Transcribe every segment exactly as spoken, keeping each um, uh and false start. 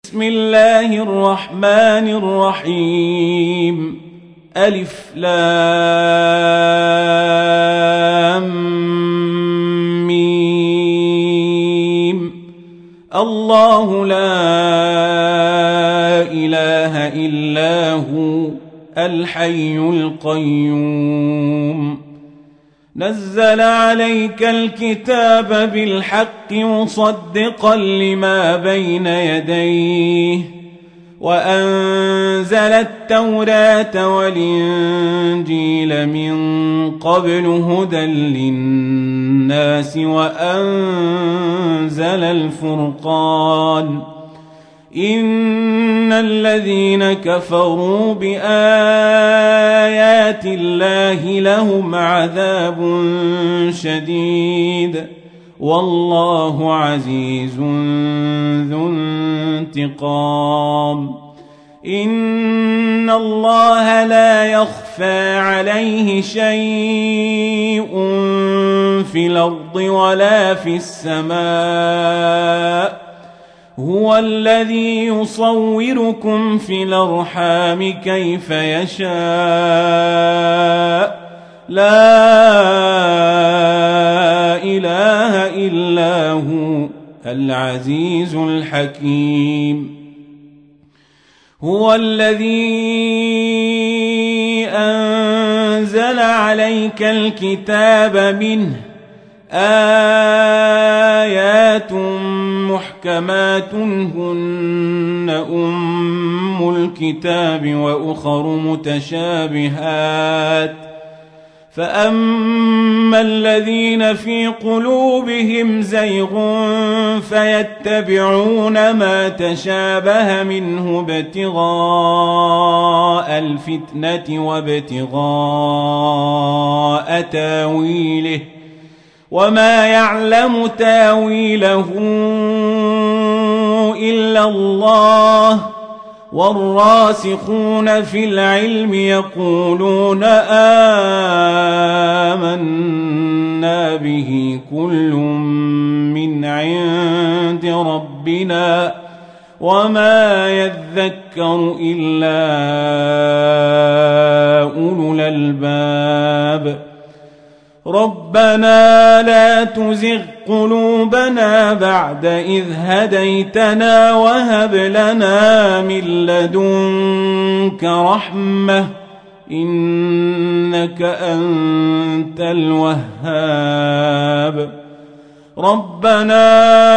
بسم الله الرحمن الرحيم ألف لام ميم الله لا إله إلا هو الحي القيوم نزل عليك الكتاب بالحق مصدقا لما بين يديه وأنزل التوراة والإنجيل من قبل هدى للناس وأنزل الفرقان إن الذين كفروا بآيات الله لهم عذاب شديد والله عزيز ذو انتقام إن الله لا يخفى عليه شيء في الأرض ولا في السماء هو الذي يصوركم في الأرحام كيف يشاء لا إله إلا هو العزيز الحكيم هو الذي أنزل عليك الكتاب منه آيات محكمات هن أم الكتاب وأخر متشابهات فأما الذين في قلوبهم زيغ فيتبعون ما تشابه منه ابتغاء الفتنة وابتغاء تاويله وما يعلم تاويله إلا الله والراسخون في العلم يقولون آمنا به كل من عند ربنا وما يذكر إلا أولو الألباب ربنا لا تزغ قلوبنا بعد إذ هديتنا وهب لنا من لدنك رحمة إنك أنت الوهاب ربنا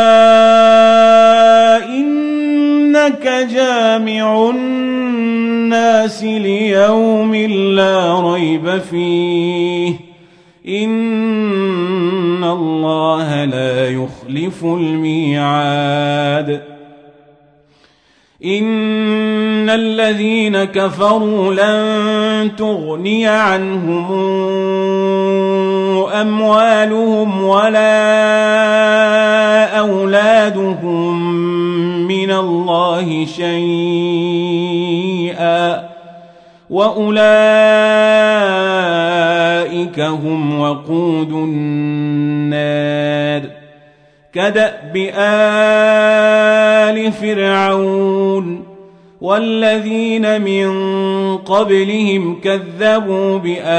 إنك جامع الناس ليوم لا ريب فيه إن الله لا يخلف الميعاد إن الذين كفروا لن تغني عنهم أموالهم ولا أولادهم من الله شيئا وأولئك هم وقود النار كدأب آل فرعون والذين من قبلهم كذبوا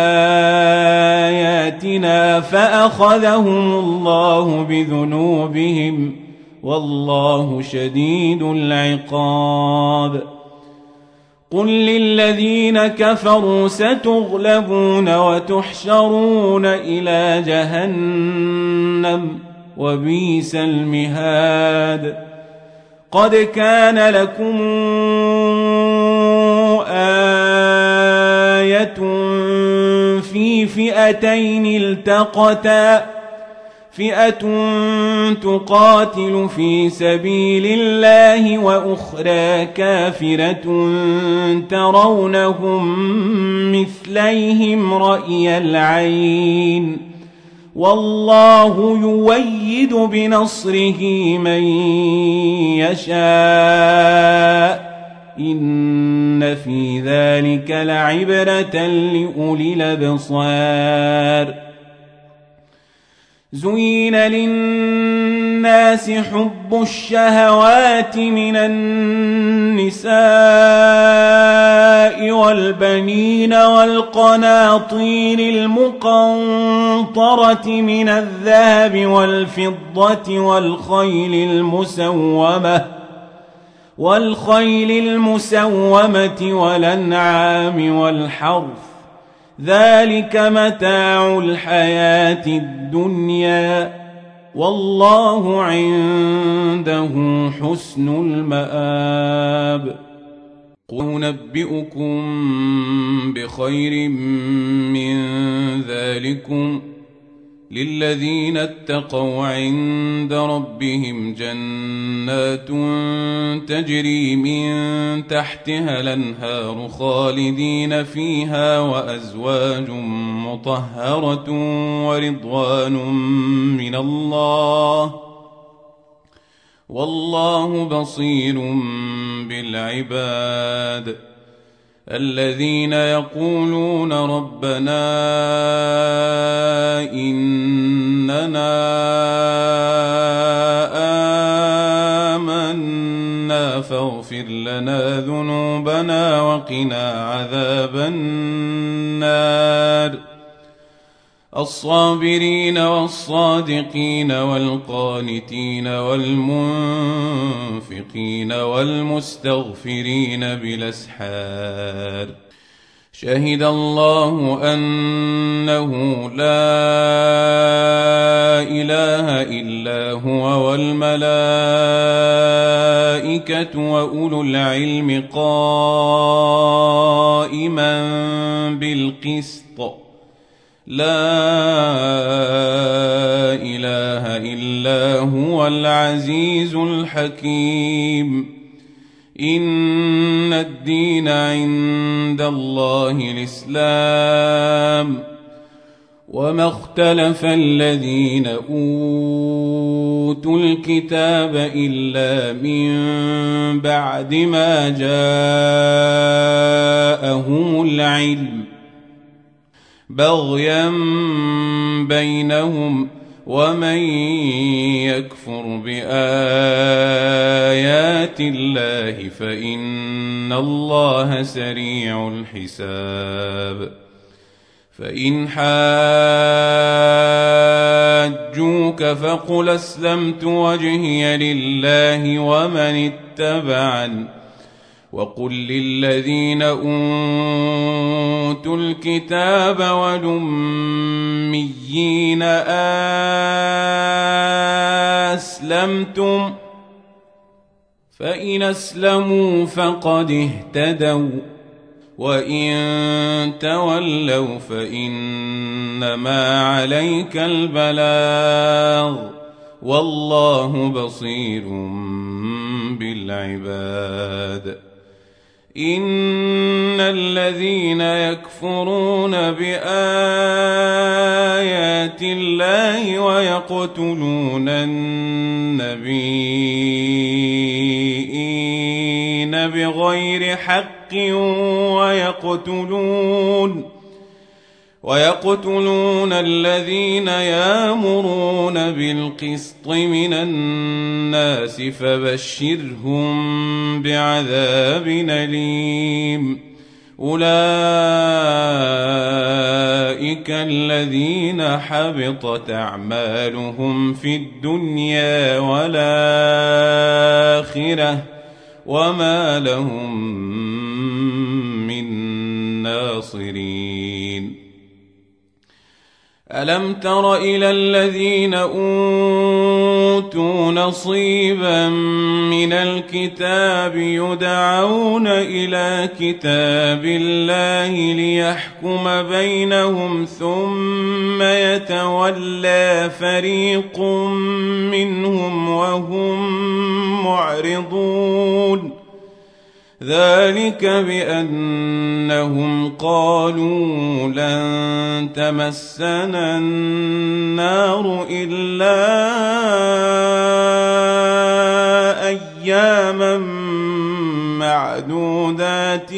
بآياتنا فأخذهم الله بذنوبهم والله شديد العقاب قل للذين كفروا ستغلبون وتحشرون إلى جهنم وبئس المهاد قد كان لكم آية في فئتين التقتا فئة تقاتل في سبيل الله وأخرى كافرة ترونهم مثليهم رأي العين والله يويد بنصره من يشاء إن في ذلك لعبرة لأولي الأبصار زين للناس الناس حب الشهوات من النساء والبنين والقناطير المقنطرة من الذهب والفضة والخيل المسومة والخيل المسومة والأنعام والحرث ذلك متاع الحياة الدنيا والله عنده حسن المآب. قل نبئكم بخير من ذلكم للذين اتقوا عند ربهم جنات تجري من تحتها الأنهار خالدين فيها وأزواج مطهرة ورضوان من الله والله بصير بالعباد. الذين يقولون ربنا إننا آمنا فاغفر لنا ذنوبنا وقنا عذاب النار. الصابرين والصادقين والقانتين والمنفقين والمستغفرين بالأسحار. شهد الله أنه لا إله إلا هو والملائكة وأولو العلم قائما بالقسط لا إله إلا هو العزيز الحكيم. إن الدين عند الله الإسلام وما اختلف الذين أوتوا الكتاب إلا من بعد ما جاءهم العلم بغيا بينهم ومن يكفر بآيات الله فإن الله سريع الحساب. فإن حاجوك فقل أسلمت وجهي لله ومن اتبعني وقل للذين أوتوا الكتاب والأميين أسلمتم فإن أسلموا فقد اهتدوا وإن تولوا فإنما عليك البلاغ والله بصير بالعباد. إن الذين يكفرون بآيات الله ويقتلون النبيين بغير حق ويقتلون ويقتلون الذين يأمرون بالقسط من الناس فبشرهم بعذاب أليم. أولئك الذين حبطت أعمالهم في الدنيا والآخرة وما لهم من ناصرين. ألم تر إلى الذين أوتوا نصيبا من الكتاب يدعون إلى كتاب الله ليحكم بينهم ثم يتولى فريق منهم وهم معرضون. ذلك بأنهم قالوا لن تمسنا النار إلا أياما معدودات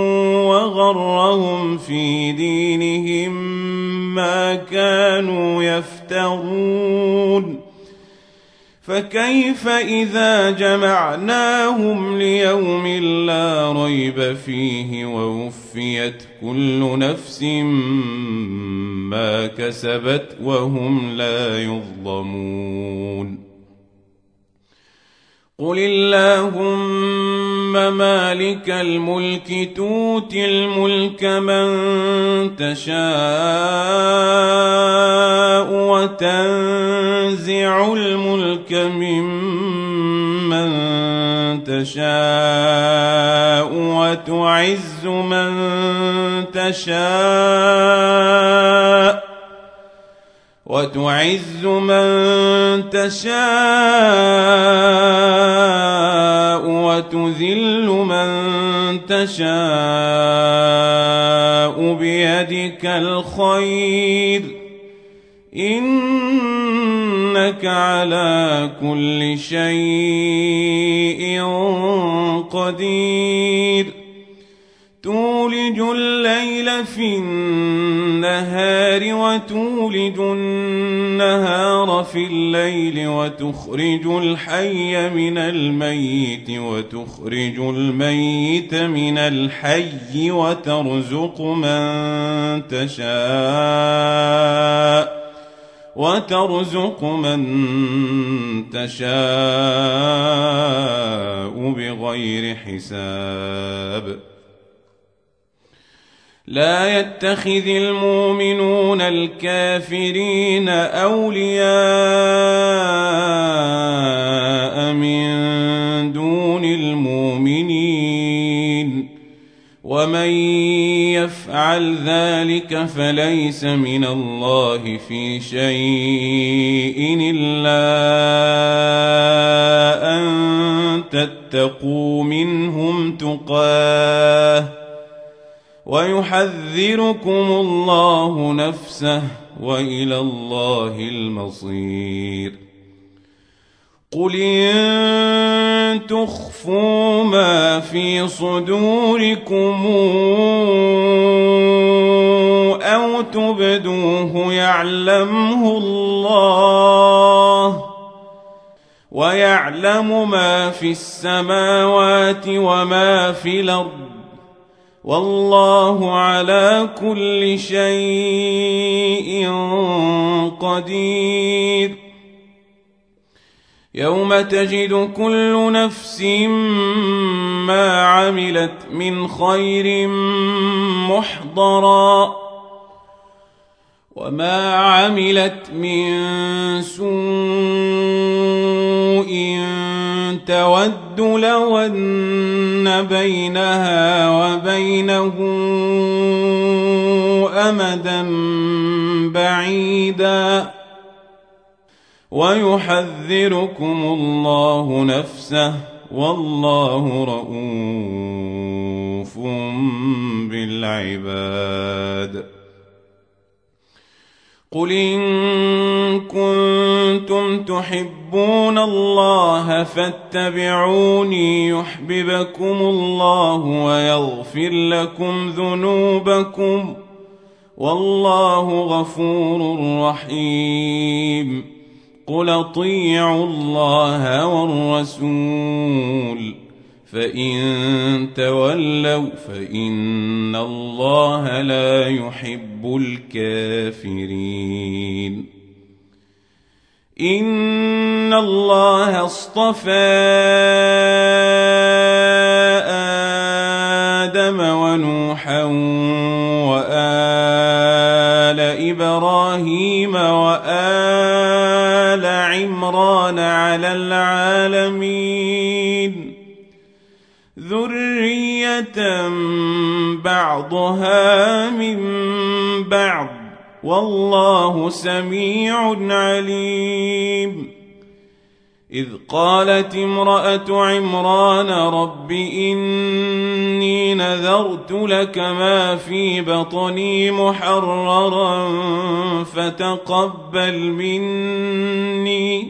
وغرهم في دينهم ما كانوا يفترون. فكيف إذا جمعناهم ليوم لا ريب فيه ووفيت كل نفس ما كسبت وهم لا يظلمون قل اللهم مالك الملك تؤتي الملك من تشاء وتنزع الملك ممن تشاء وتعز من تشاء وتعز من تشاء وتذل من تشاء بيدك الخير إنك على كل شيء قدير تولج الليل في النهار وتولج النهار في الليل وتخرج الحي من الميت وتخرج الميت من الحي وترزق من تشاء وترزق من تشاء بغير حساب لا يتخذ المؤمنون الكافرين أولياء من دون المؤمنين ومن يفعل ذلك فليس من الله في شيء إلا أن تتقوا منهم تقاه ويحذركم الله نفسه وإلى الله المصير قل إن تخفوا ما في صدوركم أو تبدوه يعلمه الله ويعلم ما في السماوات وما في الأرض والله على كل شيء قدير يوم تجد كل نفس ما عملت من خير محضرا وما عملت من سوء تود لو أن بينها وبينه أمدا بعيدا ويحذركم الله نفسه والله رؤوف بالعباد قل إن كنتم تحبون الله فاتبعوني يحببكم الله ويغفر لكم ذنوبكم والله غفور رحيم قل اطيعوا الله والرسول فإن تولوا فإن الله لا يحب الكافرين إن الله اصطفى آدم ونوحا وآل إبراهيم وآل عمران على العالمين ذرية بعضها من بعض والله سميع عليم إذ قالت امرأة عمران رب إني نذرت لك ما في بطني محررا فتقبل مني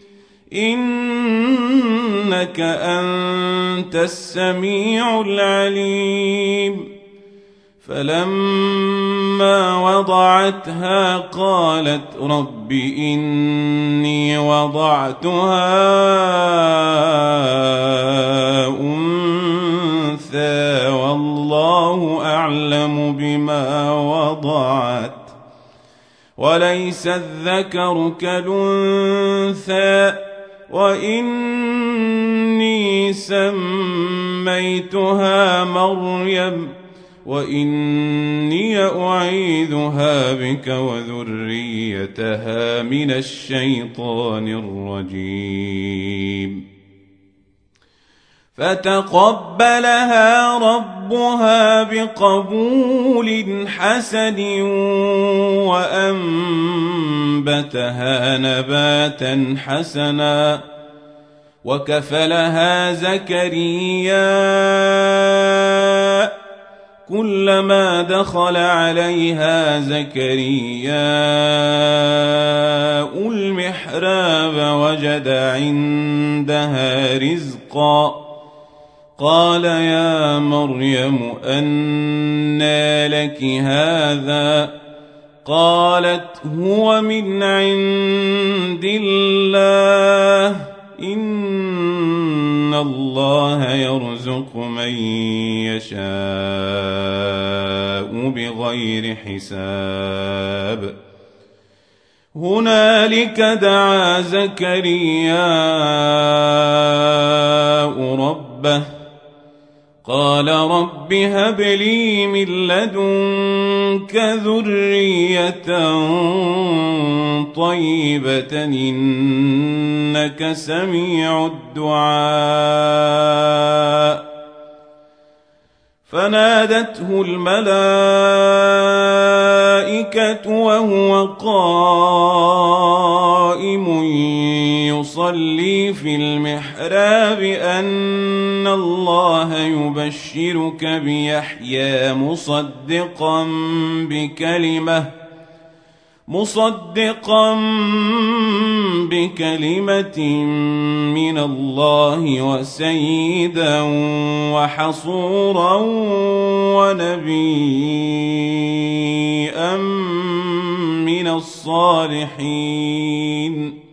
إنك أنت السميع العليم فلما وضعتها قالت رب إني وضعتها أنثى والله أعلم بما وضعت وليس الذكر كالأنثى وإني سميتها مريم وإني أعيذها بك وذريتها من الشيطان الرجيم فتقبلها ربها بقبول حسن وأنبتها نباتا حسنا وكفلها زكريا كلما دخل عليها زكريا المحراب وجد عندها رزقا قال يا مريم أنى لك هذا قالت هو من عند الله إن الله يرزق من يشاء بغير حساب هنالك دعا زكرياء ربه قال رب هب لي من لدنك ذرية طيبة إنك سميع الدعاء فنادته الملائكة وهو قائم يصلي في المحراب أن الله يبشرك بيحيى مصدقا بكلمة مصدقا بكلمة من الله وسيدا وحصورا ونبيا من الصالحين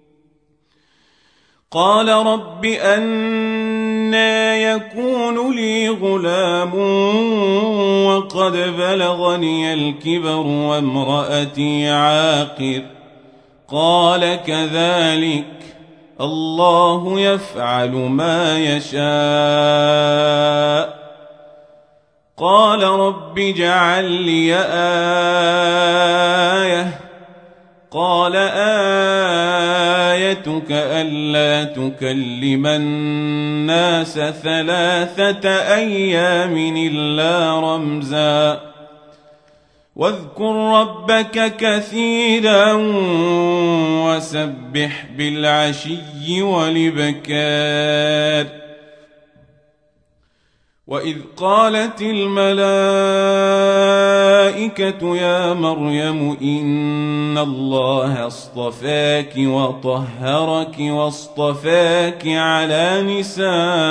قال رب أنى يكون لي غلام وقد بلغني الكبر وامرأتي عاقر قال كذلك الله يفعل ما يشاء قال رب اجعل لي آية قال آيتك ألا تكلم الناس ثلاثة أيام إلا رمزا واذكر ربك كثيرا وسبح بالعشي والإبكار وإذ قالت الملائكة يا مريم إن الله اصطفاك وطهرك واصطفاك على نساء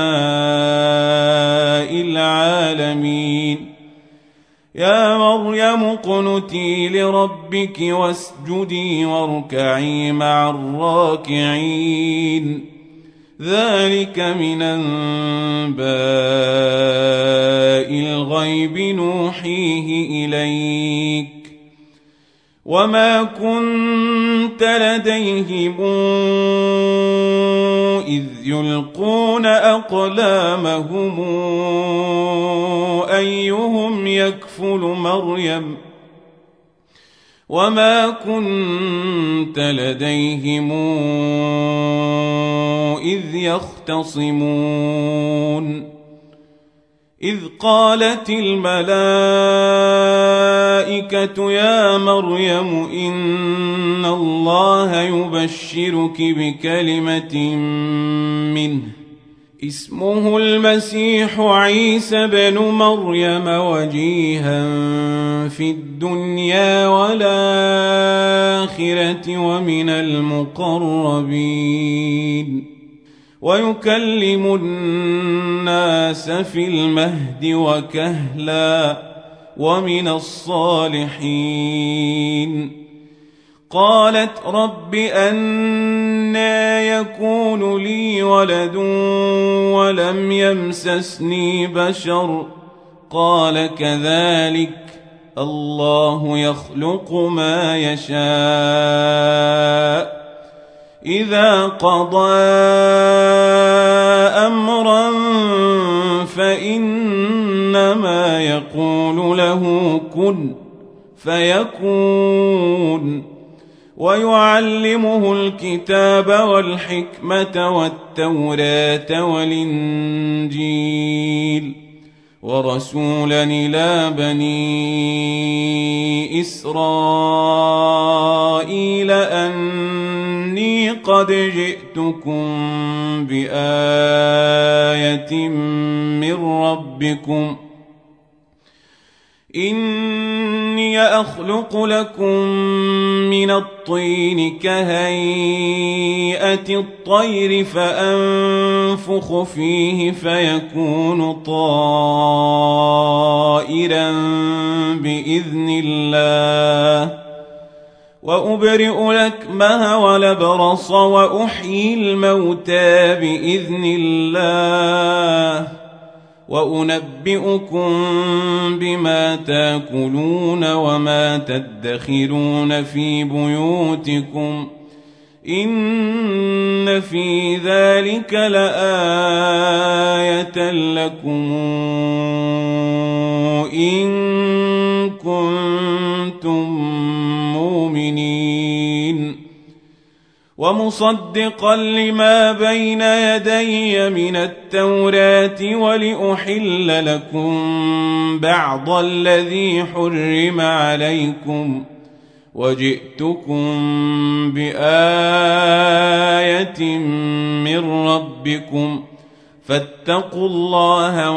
العالمين يا مريم اقنتي لربك واسجدي واركعي مع الراكعين ذلك من أنباء الغيب نوحيه إليك وما كنت لديهم إذ يلقون أقلامهم أيهم يكفل مريم وما كنت لديهم إذ يختصمون إذ قالت الملائكة يا مريم إن الله يبشرك بكلمة منه اسمه المسيح عيسى بن مريم وجيها في الدنيا والآخرة ومن المقربين ويكلم الناس في المهد وكهلا ومن الصالحين. قالت رب أنى يكون لي ولد ولم يمسسني بشر قال كذلك الله يخلق ما يشاء إذا قضى أمرا فإنما يقول له كن فيكون. ويعلمه الكتاب والحكمة والتوراة والإنجيل ورسولا إلى بني إسرائيل أني قد جئتكم بآية من ربكم إني أخلق لكم من الطين كهيئة الطير فأنفخ فيه فيكون طائرا بإذن الله وأبرئ الأكمه والأبرص وأحيي الموتى بإذن الله وأنبئكم بما تاكلون وما تدخرون في بيوتكم إن في ذلك لآية لكم إن كنتم مؤمنين. ومصدقا لما بين يدي من التوراة ولأحل لكم بعض الذي حرم عليكم وجئتكم بآية من ربكم فاتقوا الله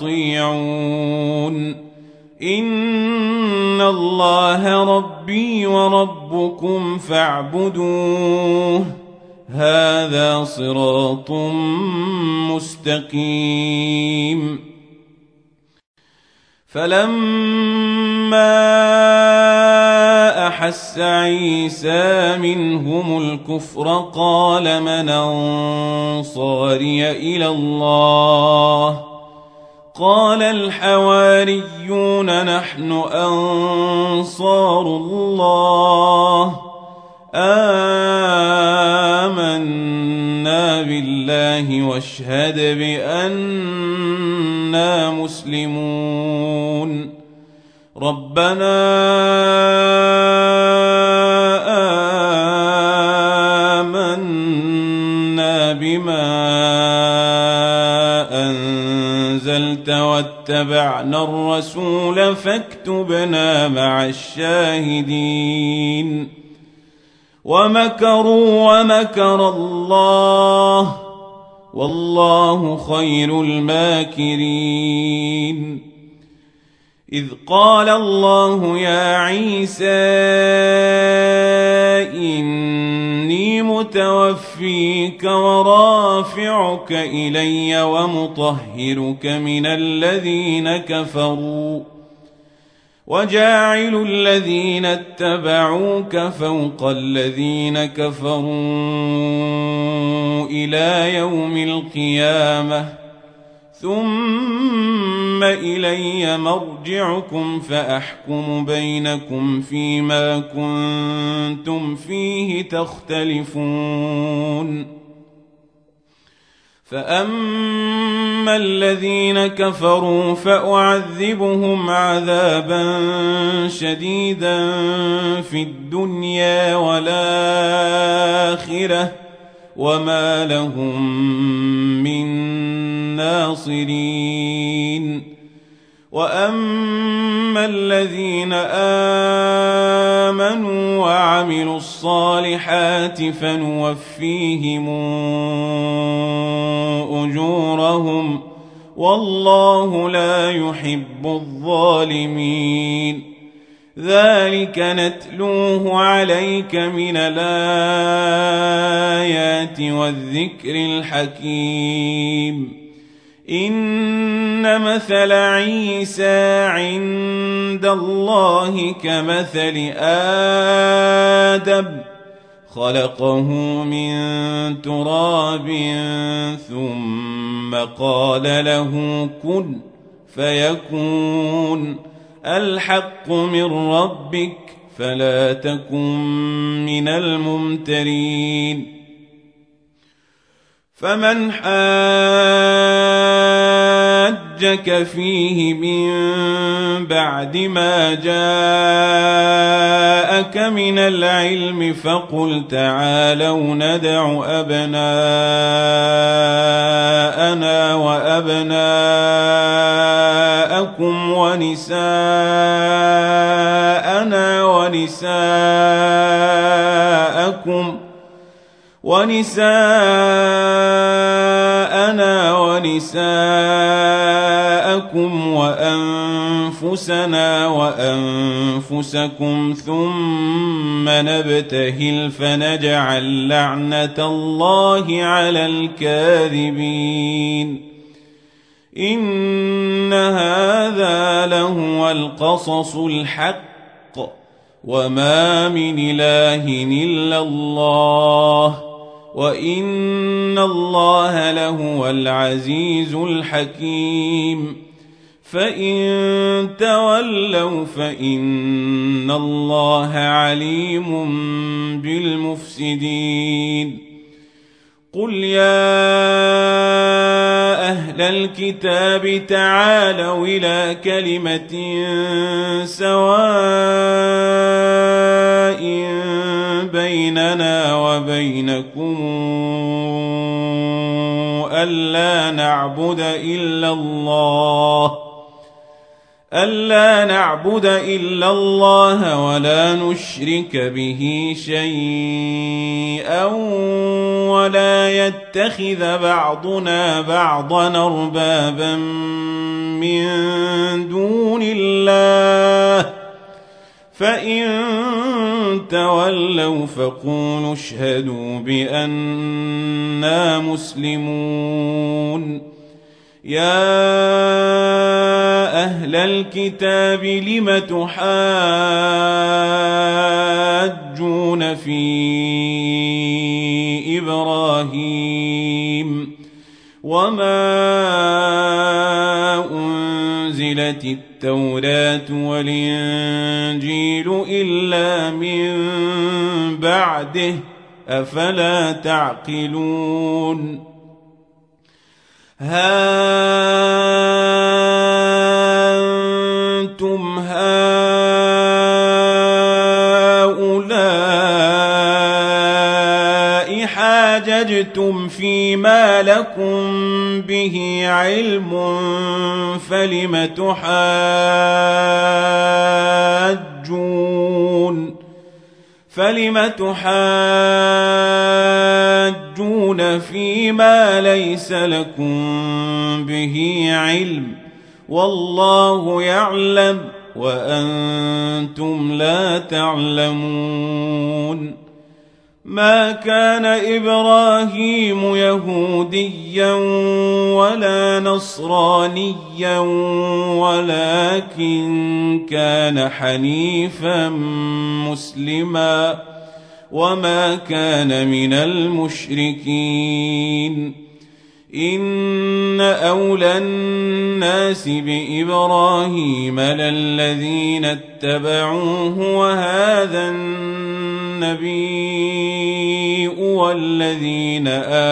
وأطيعون إن الله ربي وربكم فاعبدوه هذا صراط مستقيم. فلما أحس عيسى منهم الكفر قال من أنصاري إلى الله قال الحواريون نحن أنصار الله آمنا بالله واشهد بأننا مسلمون. ربنا آمنا بما أنزلت واتبعنا الرسول فاكتبنا مع الشاهدين. ومكروا ومكر الله والله خير الماكرين. إذ قال الله يا عيسى إني متوفيك ورافعك إلي ومطهرك من الذين كفروا وجاعل الذين اتبعوك فوق الذين كفروا إلى يوم القيامة ثم إلي مرجعكم فأحكم بينكم فيما كنتم فيه تختلفون. فأما الذين كفروا فأعذبهم عذابا شديدا في الدنيا والآخرة وما لهم من ناصرين. وأما الذين آمنوا وعملوا الصالحات فنوفيهم أجورهم والله لا يحب الظالمين. ذلك نتلوه عليك من الآيات والذكر الحكيم. إن مثل عيسى عند الله كمثل آدم خلقه من تراب ثم قال له كن فيكون الحق من ربك فلا تكن من الممترين فمن حاجك فيه من بعد ما جاءك من العلم فقل تعالوا ندع أبناءنا وأبناءكم ونساءنا ونساءكم ونساءنا ونساءكم وأنفسنا وأنفسكم ثم نبتهل فنجعل لعنة الله على الكاذبين إن هذا لهو القصص الحق وما من إله إلا الله وإن الله لهو العزيز الحكيم فإن تولوا فإن الله عليم بالمفسدين قل يا أهل الكتاب تعالوا إلى كلمة سواء بيننا وبينكم ألا نعبد إلا الله ألا نعبد إلا الله ولا نشرك به شيئا ولا يتخذ بعضنا بعضا أربابا من دون الله فإن تولوا فقولوا اشهدوا بأننا مسلمون يا أهل الكتاب لم تحاجون في إبراهيم وما أنزلت التوراة والإنجيل إلا من بعده أفلا تعقلون ها أنتم هؤلاء حاججتم فيما لكم به علم فلم تحاجون فلم تحاجون فيما ليس لكم به علم والله يعلم وأنتم لا تعلمون ما كان إبراهيم يهوديا ولا نصرانيا ولكن كان حنيفا مسلما وما كان من المشركين إن أولى الناس بإبراهيم للذين اتبعوه وهذا النبي والذين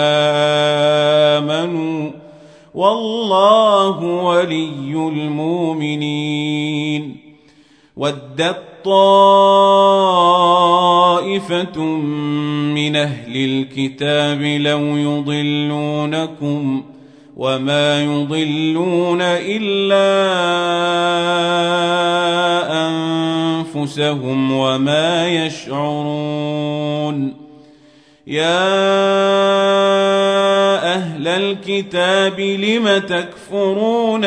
آمنوا والله ولي المؤمنين ودت طائفة من أهل الكتاب لو يضلونكم وما يضلون إلا أنفسهم وما يشعرون يا أهل الكتاب لم تكفرون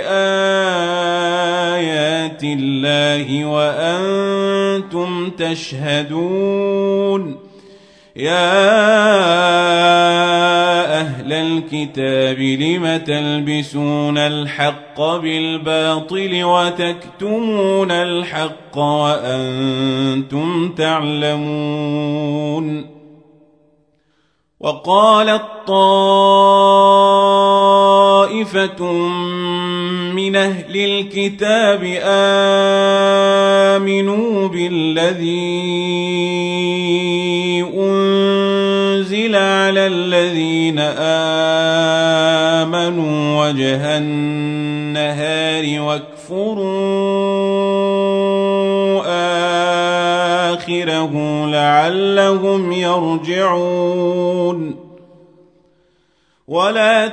بآيات الله وأنتم تشهدون يا أهل الكتاب لم تلبسون الحق بالباطل وتكتمون الحق وأنتم تعلمون وقالت طائفة من أهل الكتاب آمنوا بالذي أنزل على الذين آمنوا وجه النهار واكفروا آخره لعلهم يرجعون ولا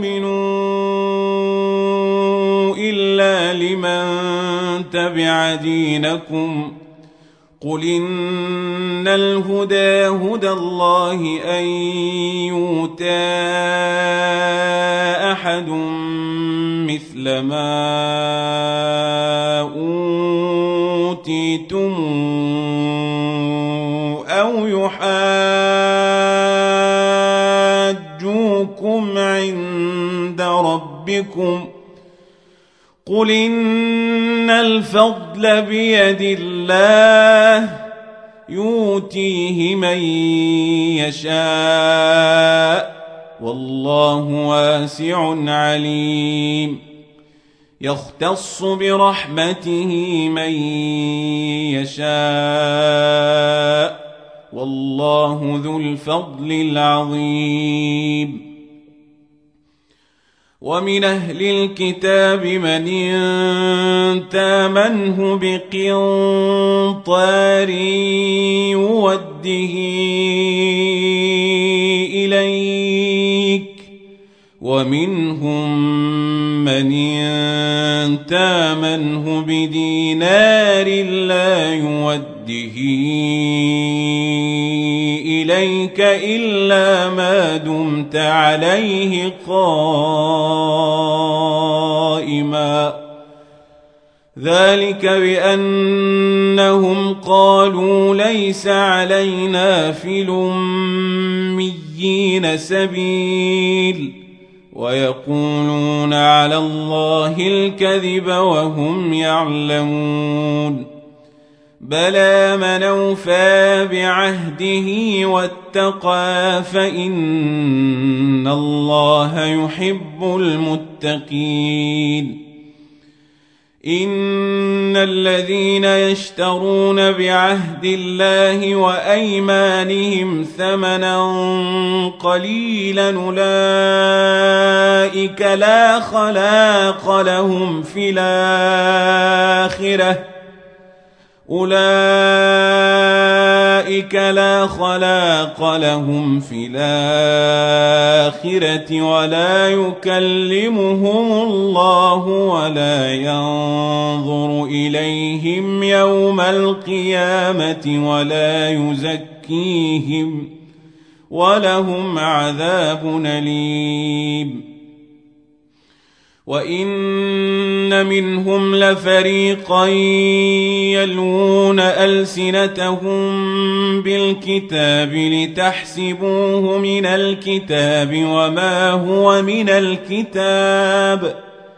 تؤمنوا إلا لمن تبع دينكم قل إن الهدى هدى الله أن يؤتى أحد مثل ما أوتيتم أو يحاجوكم عند ربكم قل إن الفضل بيد الله يؤتيه من يشاء والله واسع عليم يختص برحمته من يشاء والله ذو الفضل العظيم ومن أهل الكتاب من إن تامنه بقنطار يوده إليك ومنهم من إن تامنه بدينار لا يوده إليك إلا ما دمت عليه قائما ذلك بأنهم قالوا ليس علينا في الأميين سبيل ويقولون على الله الكذب وهم يعلمون بلى من أوفى بعهده واتقى فإن الله يحب المتقين إن الذين يشترون بعهد الله وأيمانهم ثمنا قليلا أولئك لا خلاق لهم في الآخرة أولئك لا خلاق لهم في الآخرة ولا يكلمهم الله ولا ينظر إليهم يوم القيامة ولا يزكيهم ولهم عذاب أليم وإن منهم لفريقا يلوون ألسنتهم بالكتاب لتحسبوه من الكتاب وما هو من الكتاب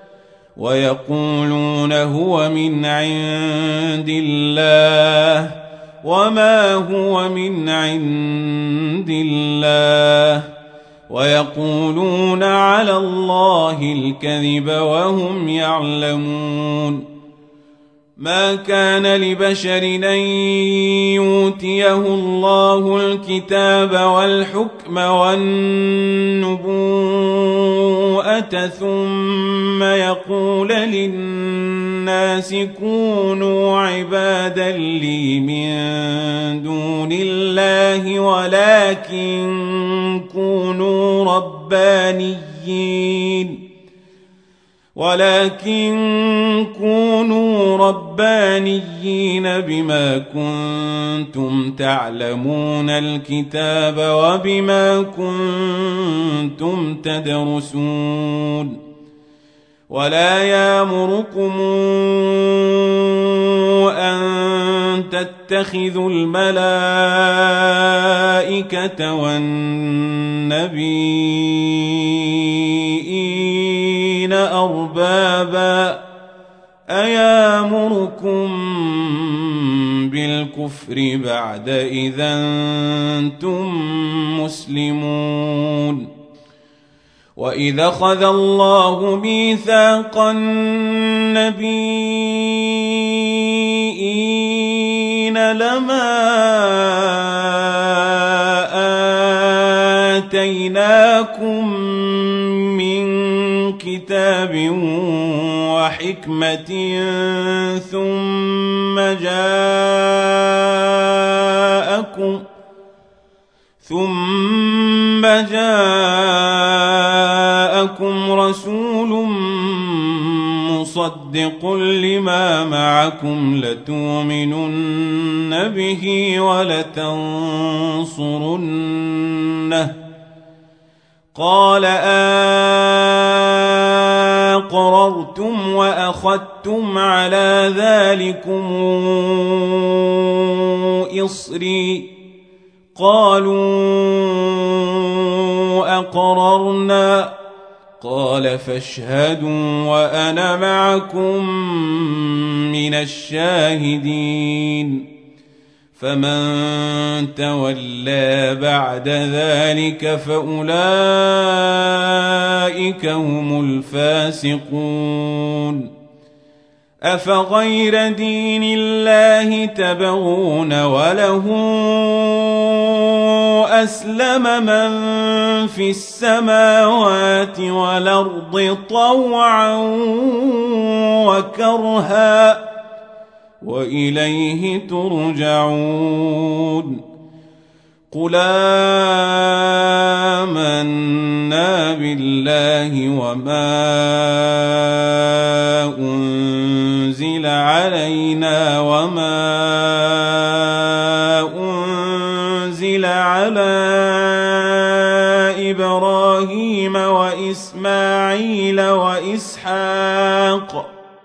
ويقولون هو من عند الله وما هو من عند الله ويقولون على الله الكذب وهم يعلمون ما كان لبشر أن يؤتيه الله الكتاب والحكم والنبوءة ثم يقول للناس كونوا عبادا لي من دون الله ولكن كونوا ربانيين ولكن كونوا ربانيين بما كنتم تعلمون الكتاب وبما كنتم تدرسون ولا يأمركم أن تتبعوا تتخذوا الملائكة والنبيين أربابا أيامركم بالكفر بعد إذا أنتم مسلمون وإذا أخذ الله ميثاق النبيين لما آتيناكم من كتاب وحكمة ثم جاءكم ثم جاءكم رسول مصدق لما معكم لتؤمنن به ولتنصرنه قال أقررتم وأخذتم على ذلكم إصري قالوا أقررنا قال فاشهدوا وأنا معكم من الشاهدين فمن تولى بعد ذلك فأولئك هم الفاسقون أفغير دين الله تبغون وله أسلم من في السماوات والأرض طوعا وكرها وإليه ترجعون قل آمنا بالله وما أنزل علينا وما أنزل على إبراهيم وإسماعيل وإسحاق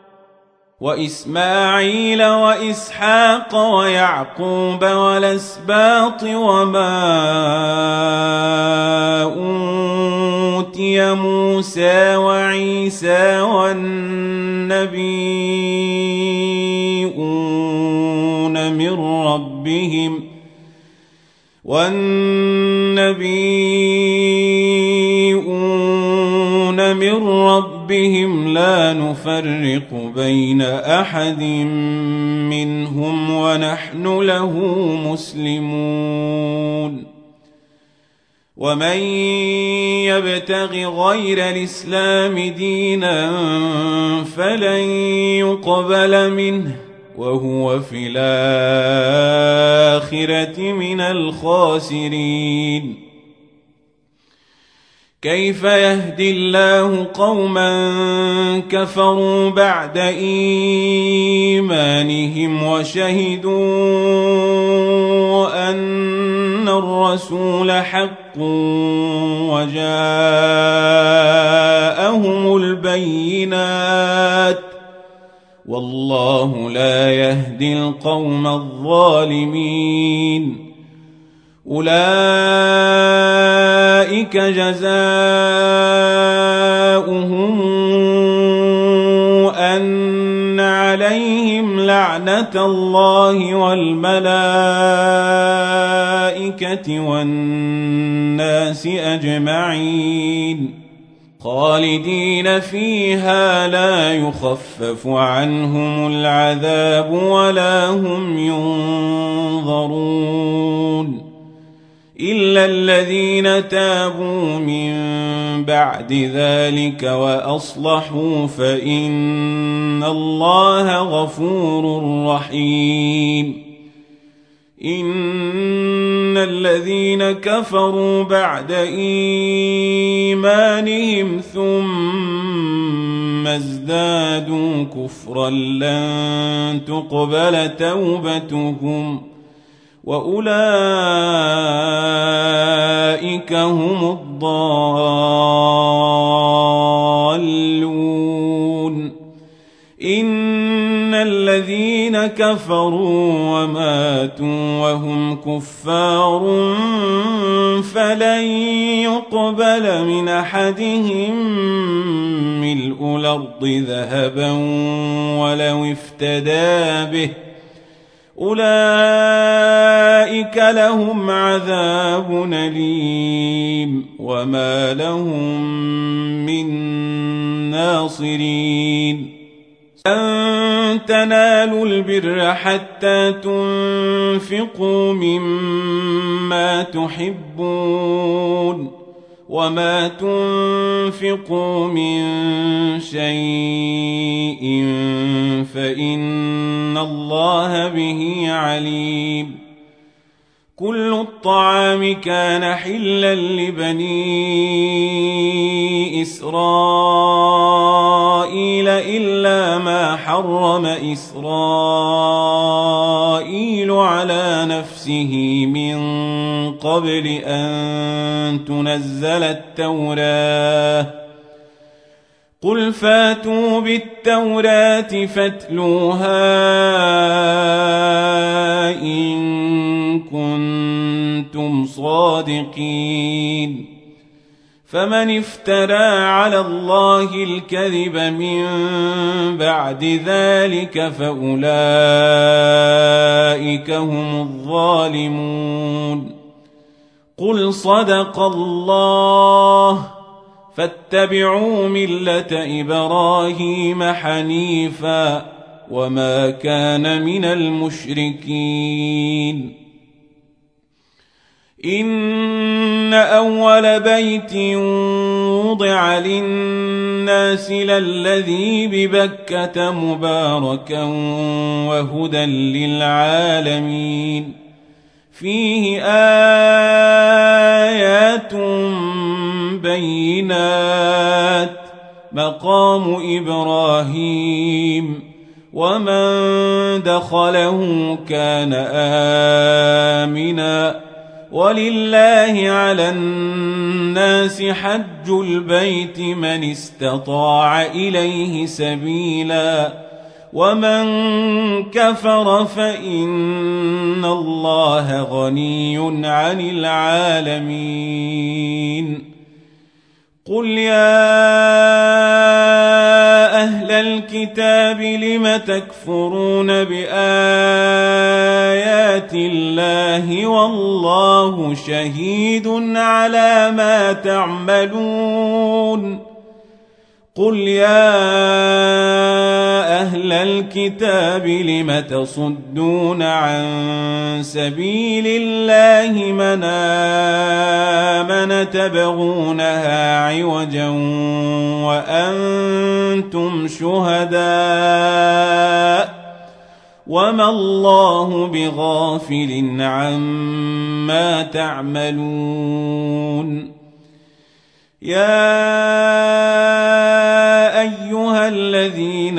وإسماعيل وإسحاق ويعقوب والأسباط وما أوتي موسى وعيسى والنبيون من ربهم والنبيون من ربهم لا نفرق بين أحد منهم ونحن له مسلمون ومن يبتغ غير الإسلام دينا فلن يقبل منه وهو في الآخرة من الخاسرين كيف يهدي الله قوما كفروا بعد إيمانهم وشهدوا أن الرسول حق وجاءهم البينات والله لا يهدي القوم الظالمين أولئك جزاؤهم أن عليهم لعنة الله والملائكة والناس أجمعين خالدين فيها لا يخفف عنهم العذاب ولا هم ينظرون إلا الذين تابوا من بعد ذلك وأصلحوا فإن الله غفور رحيم إن الذين كفروا بعد إيمانهم ثم ازدادوا كفرا لن تقبل توبتهم وأولئك هم الضالون إن الذين كفروا وماتوا وهم كفار فلن يقبل من أحدهم ملء الأرض ذهبا ولو افتدى به أولئك لهم عذاب أليم وما لهم من ناصرين. لن تنالوا البر حتى تنفقوا مما تحبون وما تنفقوا من شيء فإن الله به عليم. كل الطعام كان حلا لبني إسرائيل إلا ما حرم إسرائيل على نفسه من قبل أن تنزل التوراة قل فاتوا بالتوراة فاتلوها إن كنتم صادقين. فمن افترى على الله الكذب من بعد ذلك فأولئك هم الظالمون. قل صدق الله فاتبعوا ملة إبراهيم حنيفا وما كان من المشركين. إن أول بيت وضع للناس للذي ببكة مباركا وهدى للعالمين فيه آيات بينات مقام إبراهيم ومن دخله كان آمنا ولله على الناس حج البيت من استطاع إليه سبيلا ومن كفر فإن الله غني عن العالمين. قل يا أهل الكتاب لم تكفرون بآيات الله والله شهيد على ما تعملون. قل يا أهل الكتاب لم تصدون عن سبيل الله من آمن تبغونها عوجا وأنتم شهداء وما الله بغافل عما تعملون. يا أيها الذين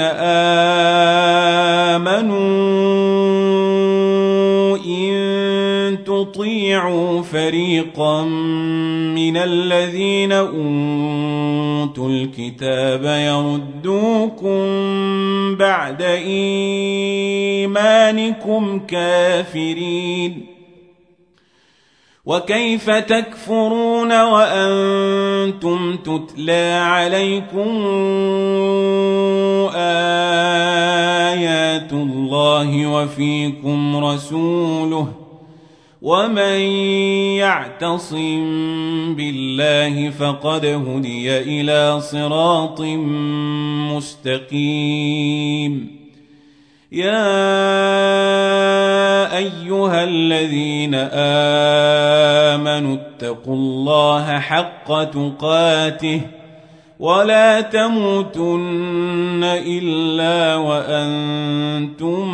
آمنوا إن تطيعوا فريقا من الذين أوتوا الكتاب يردوكم بعد إيمانكم كافرين وكيف تكفرون وأنتم تتلى عليكم آيات الله وفيكم رسوله ومن يعتصم بالله فقد هدي إلى صراط مستقيم. يا أيها الذين آمنوا اتقوا الله حق تقاته ولا تموتن إلا وأنتم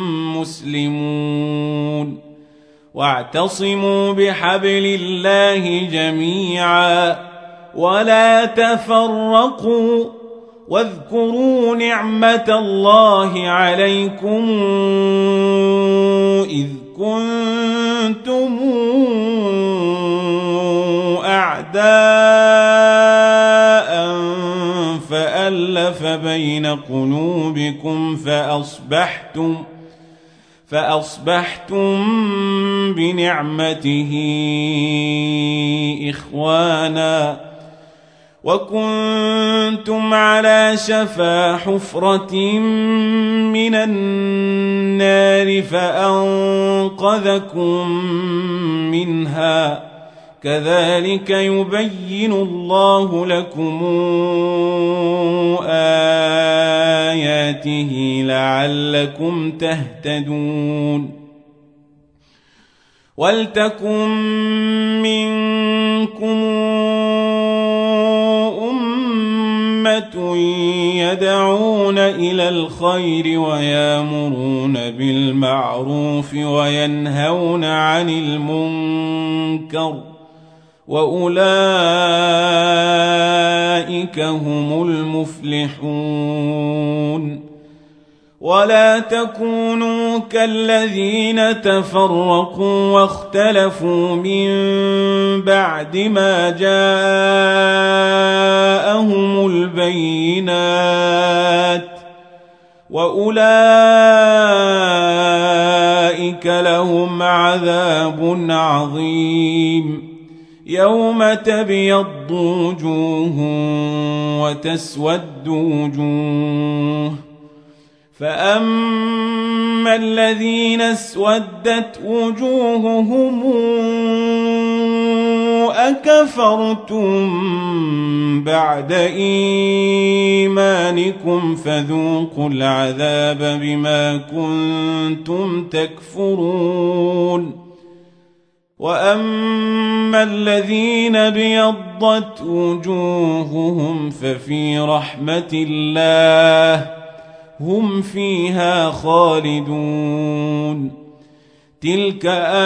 مسلمون واعتصموا بحبل الله جميعا ولا تفرقوا واذكروا نعمة الله عليكم إذ كنتم أعداء فألف بين قلوبكم فأصبحتم فأصبحتم بنعمته إخوانا وكنتم على شفا حفرة من النار فأنقذكم منها كذلك يبين الله لكم آياته لعلكم تهتدون ولتكن منكم أمة يدعون إلى الخير ويأمرون بالمعروف وينهون عن المنكر وأولئك هم المفلحون ولا تكونوا كالذين تفرقوا واختلفوا من بعد ما جاءهم البينات وأولئك لهم عذاب عظيم يوم تبيض وجوه وتسود وجوه فأما الذين اسودت وجوههم أكفرتم بعد إيمانكم فذوقوا العذاب بما كنتم تكفرون وأما الذين ابيضت وجوههم ففي رحمة الله هم فيها خالدون تلك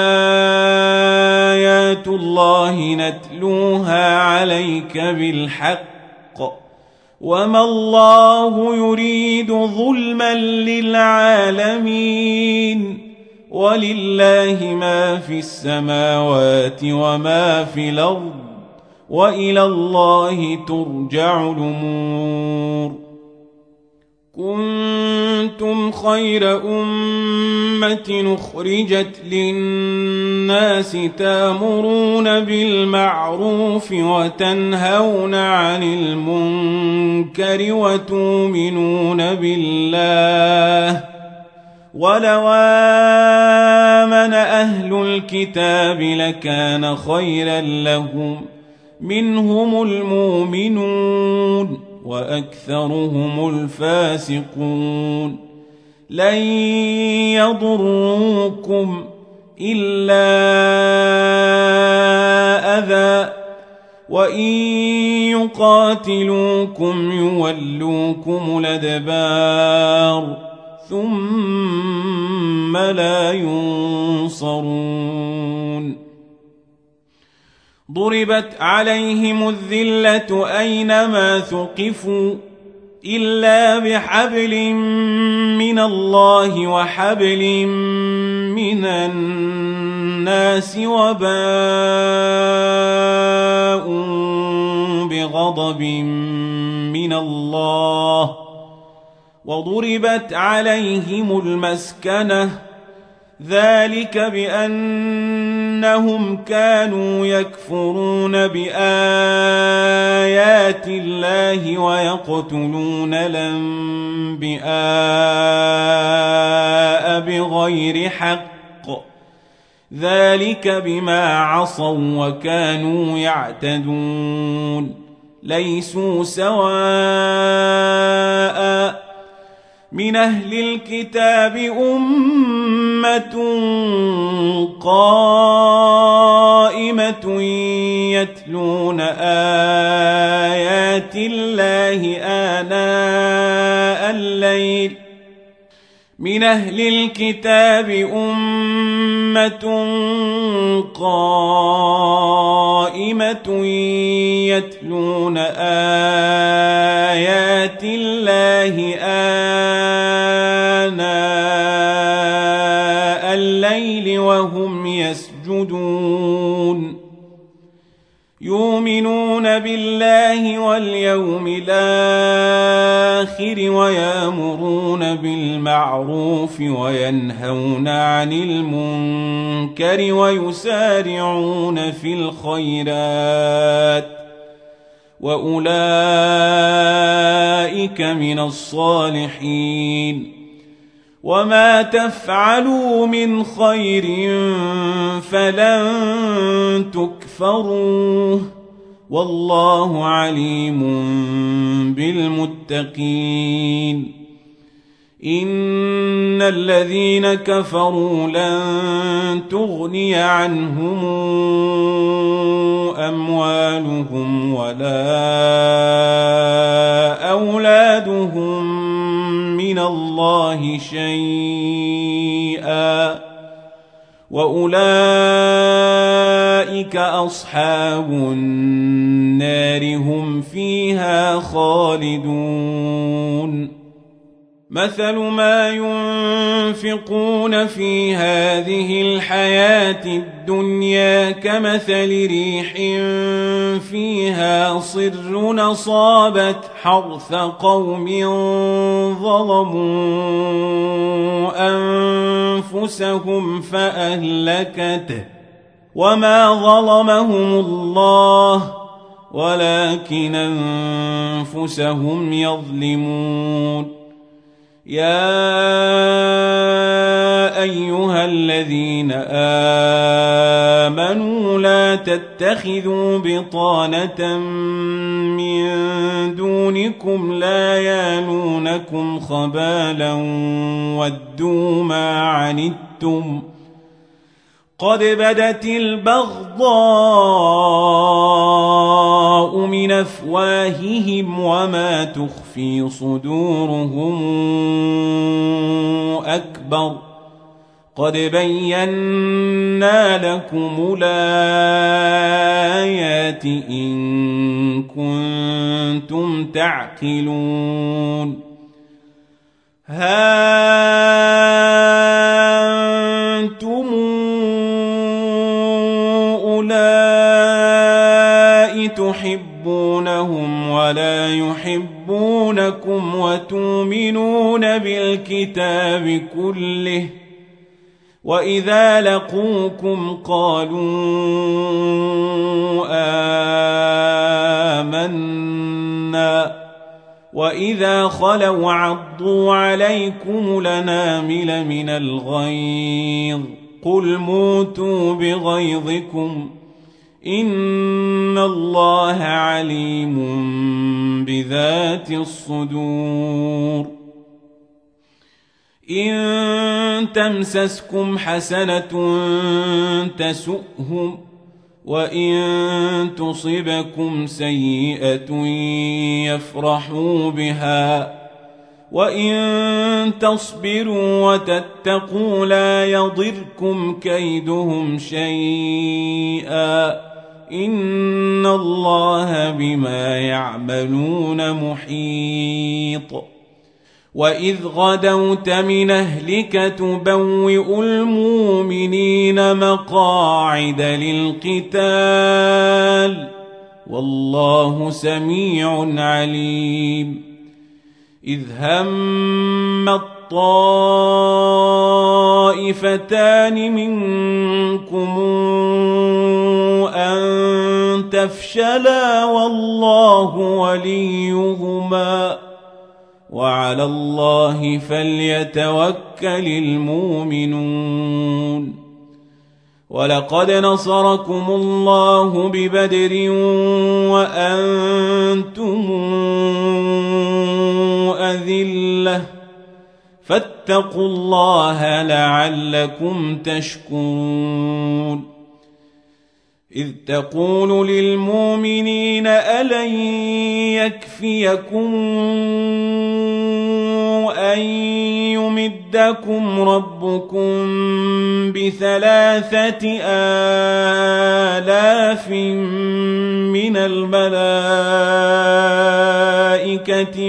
آيات الله نتلوها عليك بالحق وما الله يريد ظلما للعالمين ولله ما في السماوات وما في الأرض وإلى الله ترجع الأمور كنتم خير أمة أخرجت للناس تأمرون بالمعروف وتنهون عن المنكر وتؤمنون بالله ولو آمن أهل الكتاب لكان خيرا لهم منهم المؤمنون وأكثرهم الفاسقون لن يضروكم إلا أذى وإن يقاتلوكم يولوكم الأدبار ثم لا ينصرون ضربت عليهم الذلة أينما ثقفوا إلا بحبل من الله وحبل من الناس وباءوا بغضب من الله وضربت عليهم المسكنة ذلك بأنهم كانوا يكفرون بآيات الله ويقتلون الأنبياء بغير حق ذلك بما عصوا وكانوا يعتدون ليسوا سواء من أهل الكتاب أمة قائمة يتلون آيات الله آناء الليل من أهل الكتاب أمة قائمة يتلون آيات الله آناء الليل وهم يسجدون يؤمنون بالله واليوم الآخر ويأمرون بالمعروف وينهون عن المنكر ويسارعون في الخيرات وأولئك من الصالحين وما تفعلوا من خير فلن تكفروه والله عليم بالمتقين إن الذين كفروا لن تغني عنهم أموالهم ولا أولادهم من الله شيئا وأولئك أصحاب النار هم فيها خالدون مثل ما ينفقون في هذه الحياة الدنيا كمثل ريح فيها صر أصابت حرث قوم ظلموا أنفسهم فأهلكته وما ظلمهم الله ولكن أنفسهم يظلمون يا أيها الذين آمنوا لا تتخذوا بطانة من دونكم لا يالونكم خبالا ودوا ما عنتم قد بدت البغضاء من أفواههم وما تخفي صدورهم أكبر قد بينا لكم الآيات إن كنتم تعقلون ها أنتم تحبونهم ولا يحبونكم وتؤمنون بالكتاب كله وإذا لقوكم قالوا آمنا وإذا خلوا عضوا عليكم الأنامل من الغيظ قل موتوا بغيظكم إن الله عليم بذات الصدور إن تمسسكم حسنة تسؤهم وإن تصبكم سيئة يفرحوا بها وإن تصبروا وتتقوا لا يضركم كيدهم شيئا إن الله بما يعملون محيط وإذ غدوت من أهلك تبوئ المؤمنين مقاعد للقتال والله سميع عليم إذ هم الطائفتان منكم أن تفشلا والله وليهما وعلى الله فليتوكل المؤمنون ولقد نصركم الله ببدر وأنتم أذلة فاتقوا الله لعلكم تشكرون إذ تقول للمؤمنين ألن يكفيكم أن يمدكم ربكم بثلاثة آلاف من الملائكة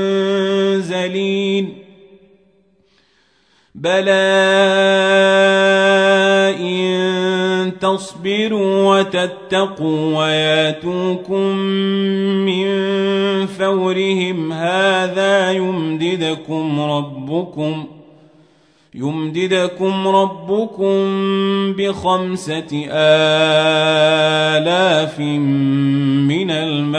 منزلين بلى إن تصبروا وتتقوا وياتوكم من فورهم هذا يمددكم ربكم يمددكم ربكم بخمسة آلاف من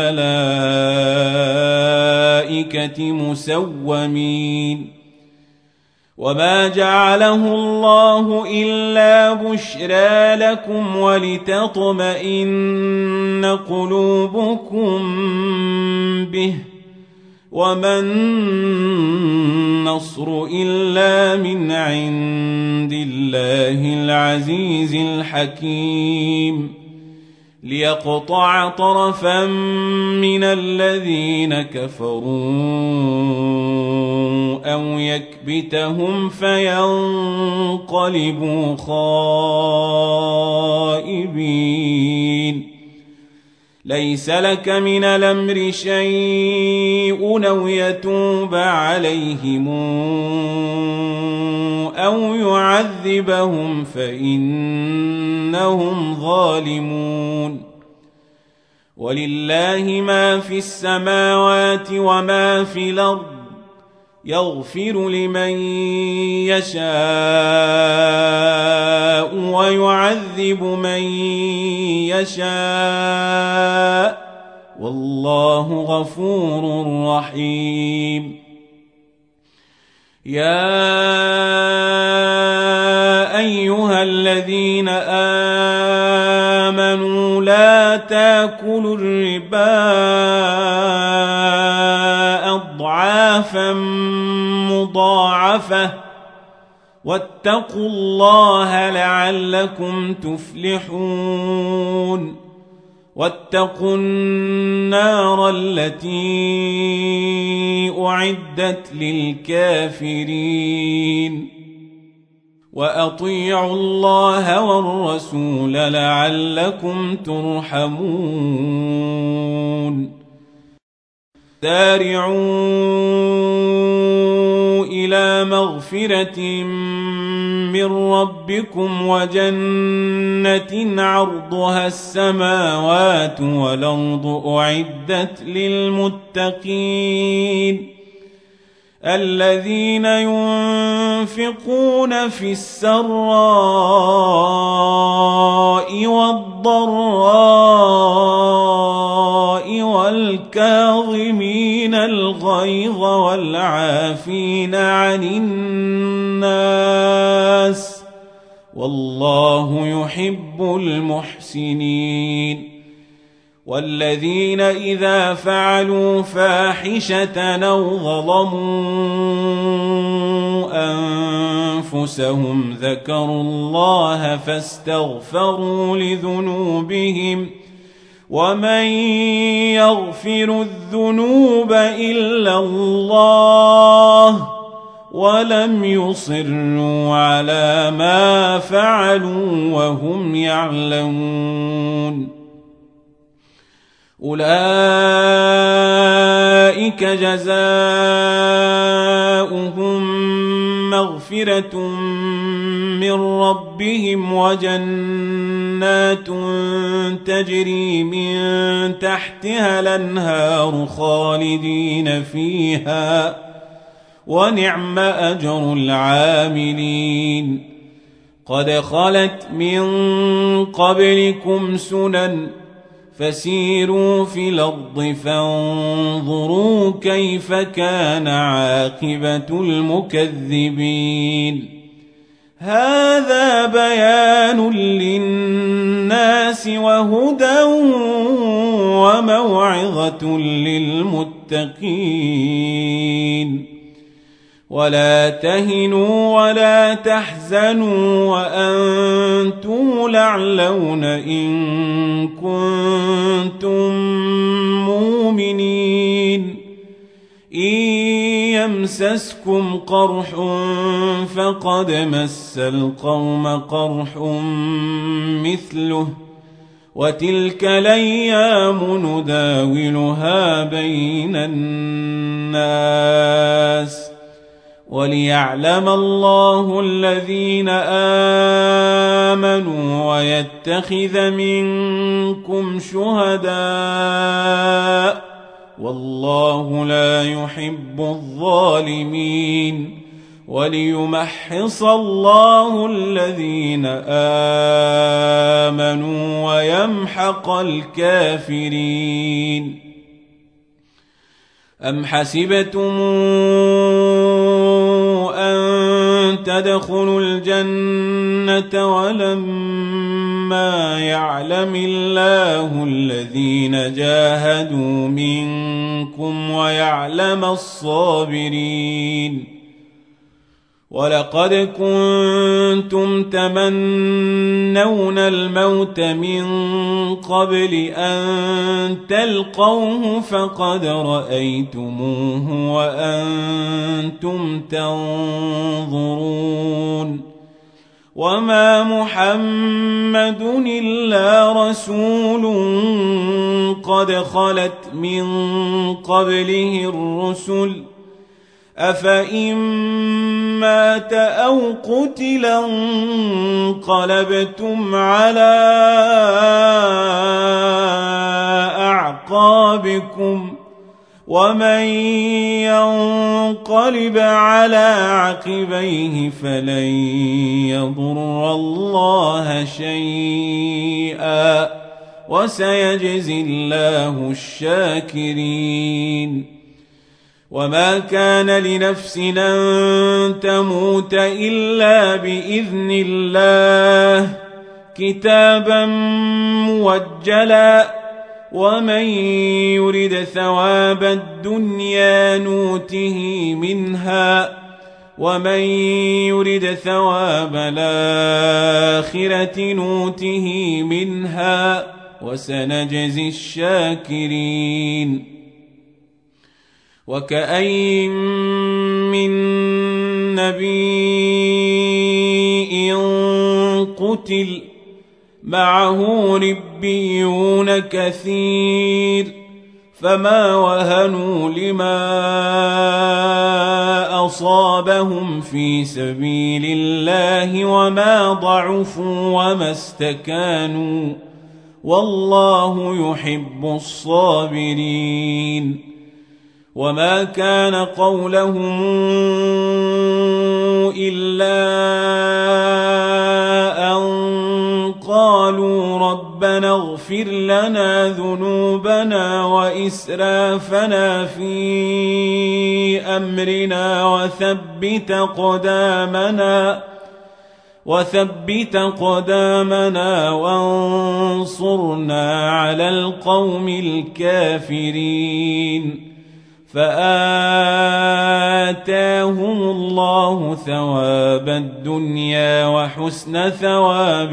الملائكة مسومين وما جعله الله إلا بشرى لكم ولتطمئن قلوبكم به وما النصر إلا من عند الله العزيز الحكيم ليقطع طرفا من الذين كفروا أو يكبتهم فينقلبوا خائبين ليس لك من الأمر شيء أو يتوب عليهم أو يعذبهم فإنهم ظالمون ولله ما في السماوات وما في الأرض يغفر لمن يشاء ويعذب من يشاء والله غفور رحيم يا أيها الذين آمنوا لا تاكلوا الربا أضعافا مضاعفة واتقوا الله لعلكم تفلحون واتقوا النار التي أعدت للكافرين وأطيعوا الله والرسول لعلكم ترحمون سارعوا إلى مغفرة من ربكم وجنة عرضها السماوات والأرض أعدت للمتقين الذين ينفقون في السراء والضراء والكاظمين الغيظ والعافين عن الناس والله يحب المحسنين والذين إذا فعلوا فاحشة أو ظلموا أنفسهم ذكروا الله فاستغفروا لذنوبهم ومن يغفر الذنوب إلا الله ولم يصروا على ما فعلوا وهم يعلمون أولئك جزاؤهم مغفرة من ربهم وجنات تجري من تحتها الأنهار خالدين فيها ونعم أجر العاملين قد خلت من قبلكم سنن فسيروا في الأرض فانظروا كيف كان عاقبة المكذبين هذا بيان للناس وهدى وموعظة للمتقين ولا تهنوا ولا تحزنوا وأنتم الأعلون إن كنتم مؤمنين إن يمسسكم قرح فقد مس القوم قرح مثله وتلك الأيام نداولها بين الناس وليعلم الله الذين آمنوا ويتخذ منكم شهداء والله لا يحب الظالمين وليمحص الله الذين آمنوا ويمحق الكافرين. أم حسبتم أن تدخلوا الجنة ولما يعلم الله الذين جاهدوا منكم ويعلم الصابرين؟ ولقد كنتم تمنون الموت من قبل أن تلقوه فقد رأيتموه وأنتم تنظرون. وما محمد إلا رسول قد خلت من قبله الرسل أفإن مات أو قتل انقلبتم على أعقابكم ومن ينقلب على عقبيه فلن يضر الله شيئا وسيجزي الله الشاكرين. وما كان لنفس أن تموت إلا بإذن الله كتابا موجلا ومن يرد ثواب الدنيا نوته منها ومن يرد ثواب الآخرة نوته منها وسنجزي الشاكرين. وكأين من نبي قتل معه ربيون كثير فما وهنوا لما أصابهم في سبيل الله وما ضعفوا وما استكانوا والله يحب الصابرين. وما كان قولهم إلا أن قالوا ربنا اغفر لنا ذنوبنا وإسرافنا في أمرنا وثبت قدامنا وثبت قدامنا وانصرنا على القوم الكافرين. فآتاهم الله ثواب الدنيا وحسن ثواب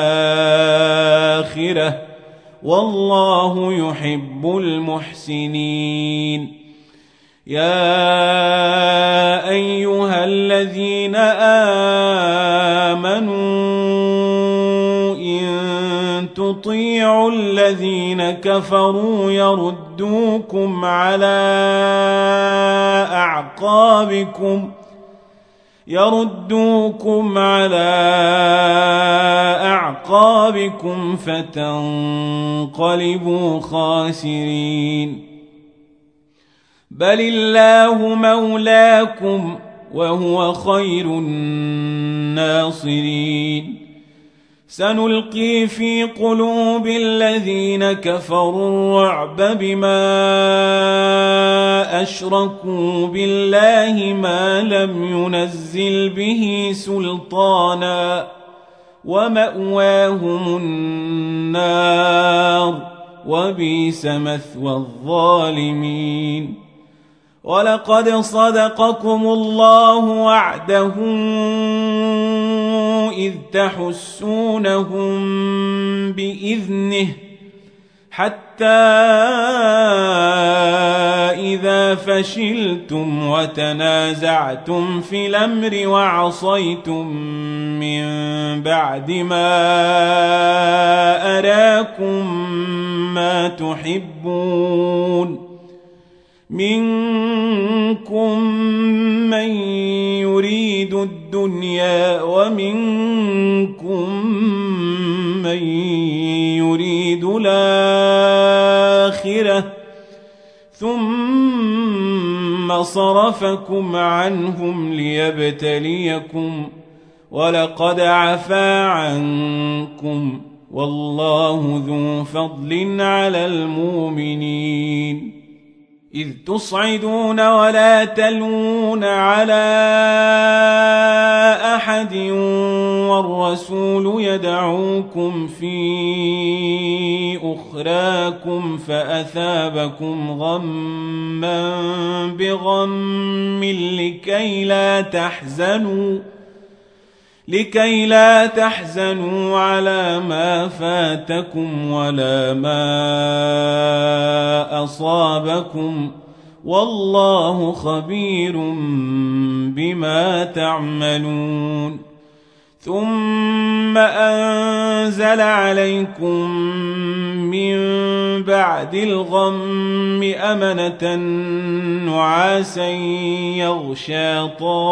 الآخرة والله يحب المحسنين. يا أيها الذين آمنوا إن تطيعوا الذين كفروا يردوكم على أعقابكم يردوكم على أعقابكم فتنقلبوا خاسرين. بل الله مولاكم وهو خير الناصرين. سنلقي في قلوب الذين كفروا الرعب بما أشركوا بالله ما لم ينزل به سلطانا ومأواهم النار وبئس مثوى الظالمين. ولقد صدقكم الله وعده إذ تحسونهم بإذنه حتى إذا فشلتم وتنازعتم في الأمر وعصيتم من بعد ما أراكم ما تحبون منكم من الدنيا ومنكم من يريد الآخرة ثم صرفكم عنهم ليبتليكم ولقد عفا عنكم والله ذو فضل على المؤمنين إذ تصعدون ولا تلوون على أحد والرسول يدعوكم في أخراكم فأثابكم غما بغم لكي لا تحزنوا لكي لا تحزنوا على ما فاتكم ولا ما أصابكم والله خبير بما تعملون ثم أنزل عليكم من بعد الغم أمنة نعاسا يغشى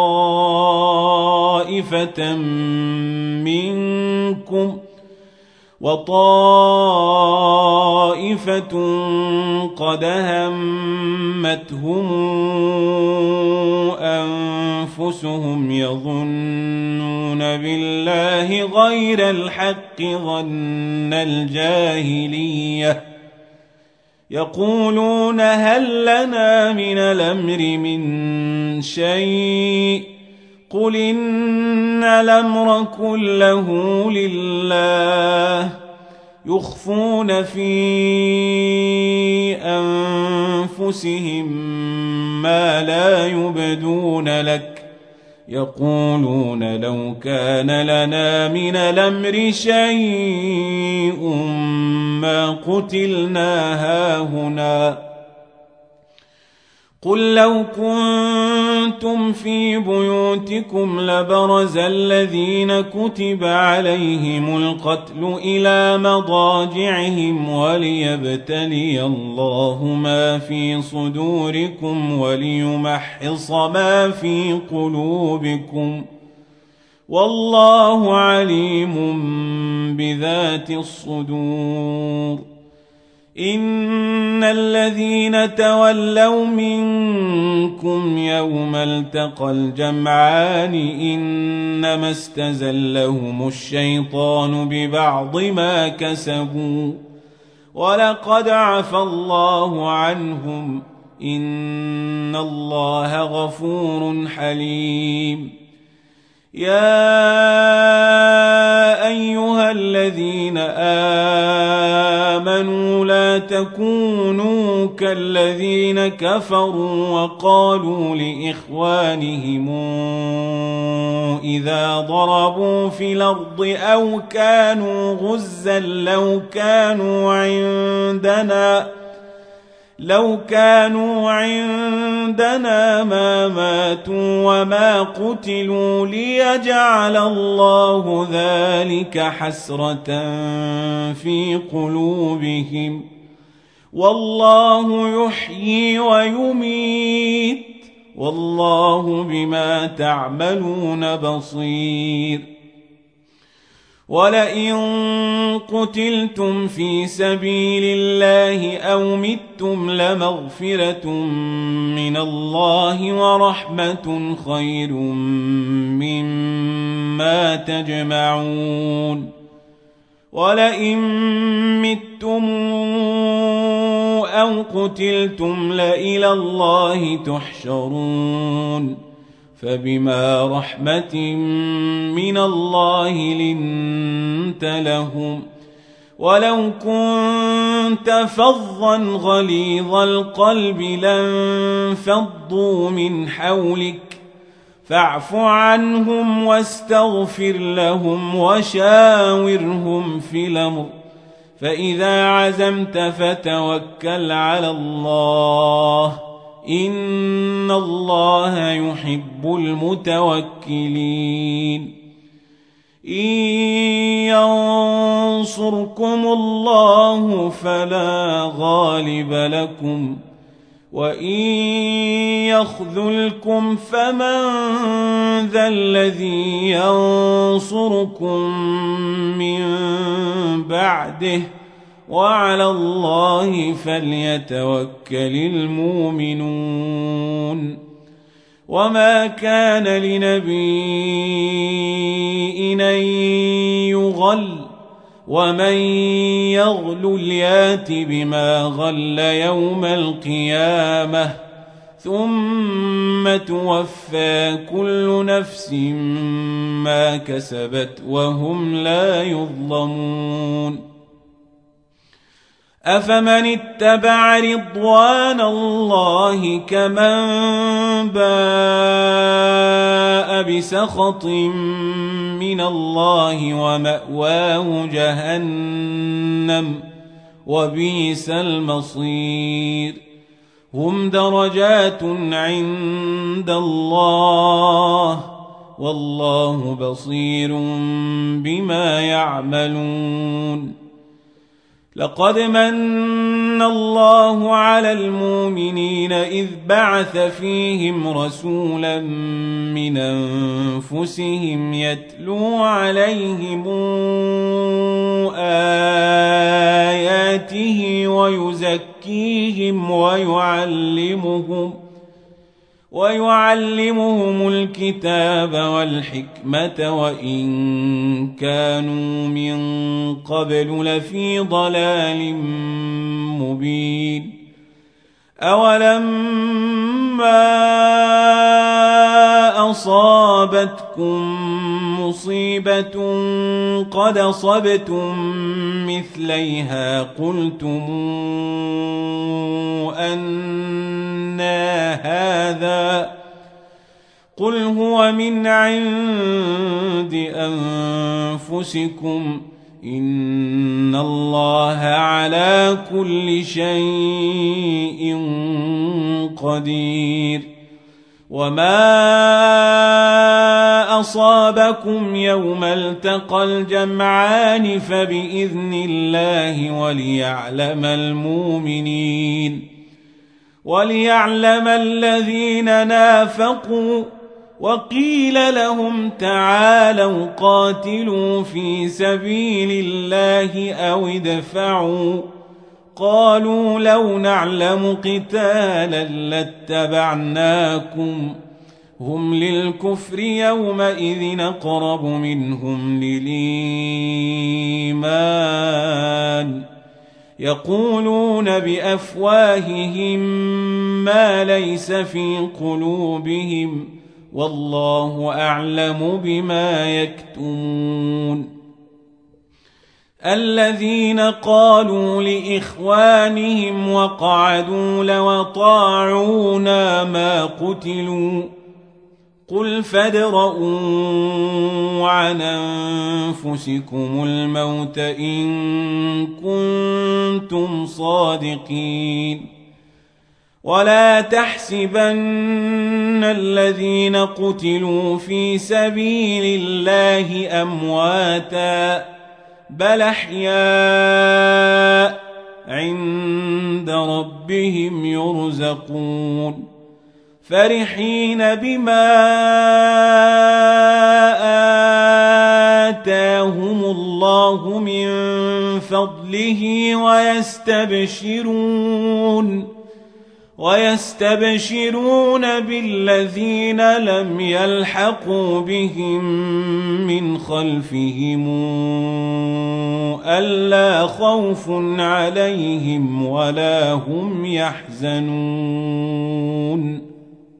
طائفة منكم وطائفة قد همتهم أنفسهم يظنون بالله غير الحق ظن الجاهلية يقولون هل لنا من الأمر من شيء قل إن الأمر كله لله يخفون في أنفسهم ما لا يبدون لك يقولون لو كان لنا من الأمر شيء ما قتلنا هاهنا قل لو كنتم في بيوتكم لبرز الذين كتب عليهم القتل إلى مضاجعهم وليبتلي الله ما في صدوركم وليمحص ما في قلوبكم والله عليم بذات الصدور إن الذين تولوا منكم يوم التقى الجمعان إنما استزلهم الشيطان ببعض ما كسبوا ولقد عفى الله عنهم إن الله غفور حليم يا أيها الذين آمنوا لا تكونوا كالذين كفروا وقالوا لإخوانهم إذا ضربوا في الأرض أو كانوا غزا لو كانوا عندنا لو كانوا عندنا ما ماتوا وما قتلوا ليجعل الله ذلك حسرة في قلوبهم والله يحيي ويميت والله بما تعملون بصير ولئن قتلتم في سبيل الله أو متم لمغفرة من الله ورحمة خير مما تجمعون ولئن متم أو قتلتم لإلى الله تحشرون فبما رحمة من الله لنت لهم ولو كنت فظا غليظ القلب لانفضوا من حولك فاعف عنهم واستغفر لهم وشاورهم في الأمر فإذا عزمت فتوكل على الله إن الله يحب المتوكلين إن ينصركم الله فلا غالب لكم وإن يخذلكم فمن ذا الذي ينصركم من بعده وعلى الله فليتوكل المؤمنون وما كان لنبي أن يغل ومن يغل يات بما غل يوم القيامة ثم توفى كل نفس ما كسبت وهم لا يظلمون أفمن اتبع رضوان الله كمن باء بسخط من الله ومأواه جهنم وبئس المصير هم درجات عند الله والله بصير بما يعملون لقد من الله على المؤمنين إذ بعث فيهم رسولا من أنفسهم يتلو عليهم آياته ويزكيهم ويعلمهم ويعلمهم الكتاب والحكمة وإن كانوا من قبل لفي ضلال مبين أولما أصابتكم مصيبة قد أصبتم مثليها قلتم أنى هذا قل هو من عند أنفسكم إن الله على كل شيء قدير وما أصابكم يوم التقى الجمعان فبإذن الله وليعلم المؤمنين وليعلم الذين نافقوا وقيل لهم تعالوا قاتلوا في سبيل الله أو ادفعوا قالوا لو نعلم قتالا لاتبعناكم هم للكفر يومئذ أقرب منهم للإيمان يقولون بأفواههم ما ليس في قلوبهم والله أعلم بما يكتمون الذين قالوا لإخوانهم وقعدوا لو طاعونا ما قتلوا قل فادرءوا عن أنفسكم الموت إن كنتم صادقين ولا تحسبن الذين قتلوا في سبيل الله أمواتا بل أحياء عند ربهم يرزقون فرحين بما آتاهم الله من فضله ويستبشرون ويستبشرون بالذين لم يلحقوا بهم من خلفهم ألا خوف عليهم ولا هم يحزنون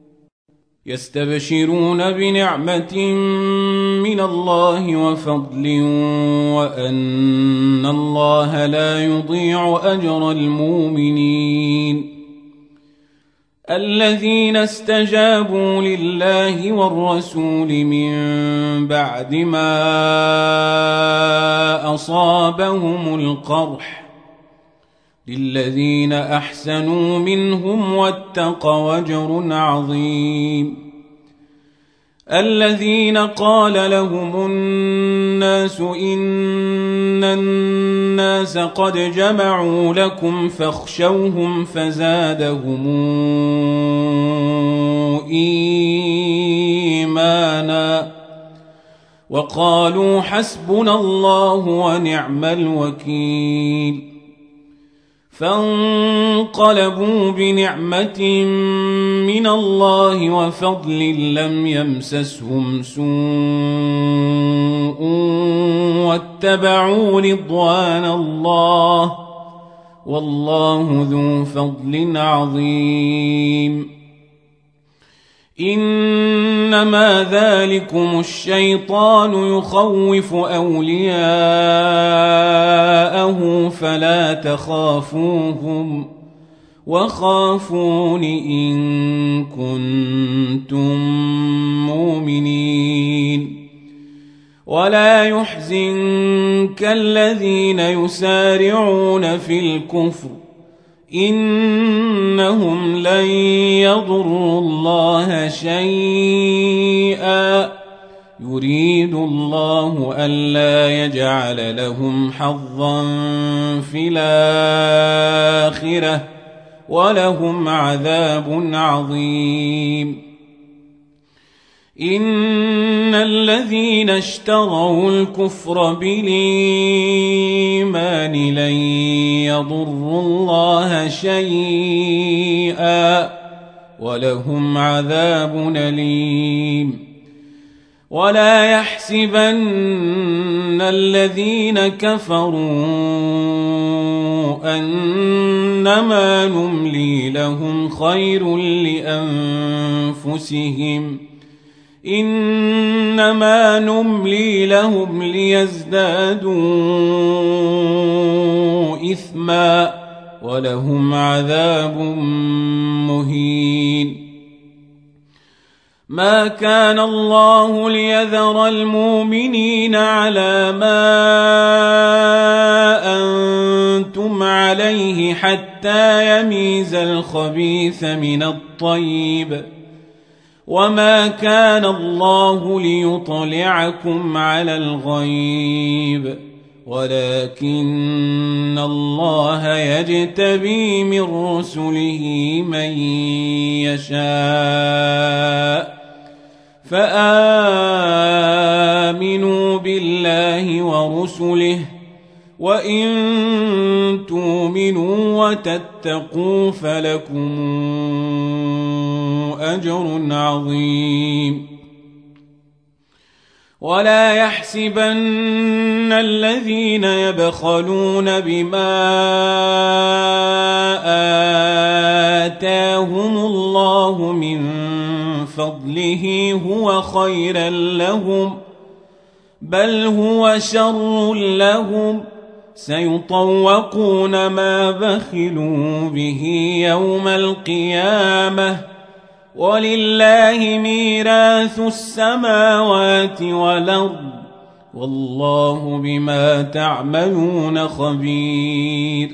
يستبشرون بنعمة من الله وفضل وأن الله لا يضيع أجر المؤمنين الذين استجابوا لله والرسول من بعد ما أصابهم القرح للذين أحسنوا منهم واتقوا أجر عظيم الذين قال لهم الناس إن الناس قد جمعوا لكم فاخشوهم فزادهم إيمانا وقالوا حسبنا الله ونعم الوكيل. فانقلبوا بنعمة من الله وفضل لم يمسسهم سوء واتبعوا رضوان الله والله ذو فضل عظيم. إنما ذلكم الشيطان يخوف أولياءه فلا تخافوهم وخافون إن كنتم مؤمنين. ولا يحزنك الذين يسارعون في الكفر إنهم لن يضروا الله شيئا يريد الله ألا يجعل لهم حظا في الآخرة ولهم عذاب عظيم. إن الذين اشتروا الكفر بالإيمان لن يضروا الله شيئا ولهم عذاب أليم. ولا يحسبن الذين كفروا أنما نملي لهم خير لأنفسهم إنما نملي لهم ليزدادوا إثما ولهم عذاب مهين. ما كان الله ليذر المؤمنين على ما أنتم عليه حتى يميز الخبيث من الطيب وما كان الله ليطلعكم على الغيب ولكن الله يجتبي من رسله من يشاء فآمنوا بالله ورسله وإن تؤمنوا وتتقوا فلكم أجر عظيم. ولا يحسبن الذين يبخلون بما آتاهم الله من فضله هو خيرا لهم بل هو شر لهم سيطوقون ما بخلوا به يوم القيامة ولله ميراث السماوات والأرض والله بما تعملون خبير.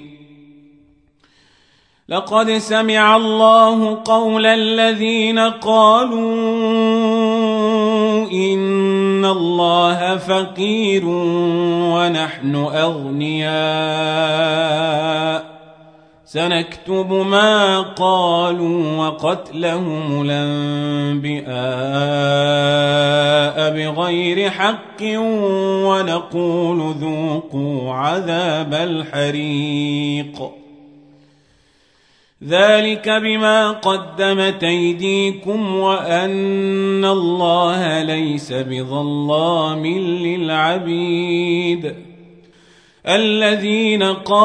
لقد سمع الله قول الذين قالوا إن الله فقير ونحن أغنياء سنكتب ما قالوا وقتلهم الأنبياء بغير حق ونقول ذوقوا عذاب الحريق ذلك بما قدمت أيديكم وأن الله ليس بظلام للعبيد. الذين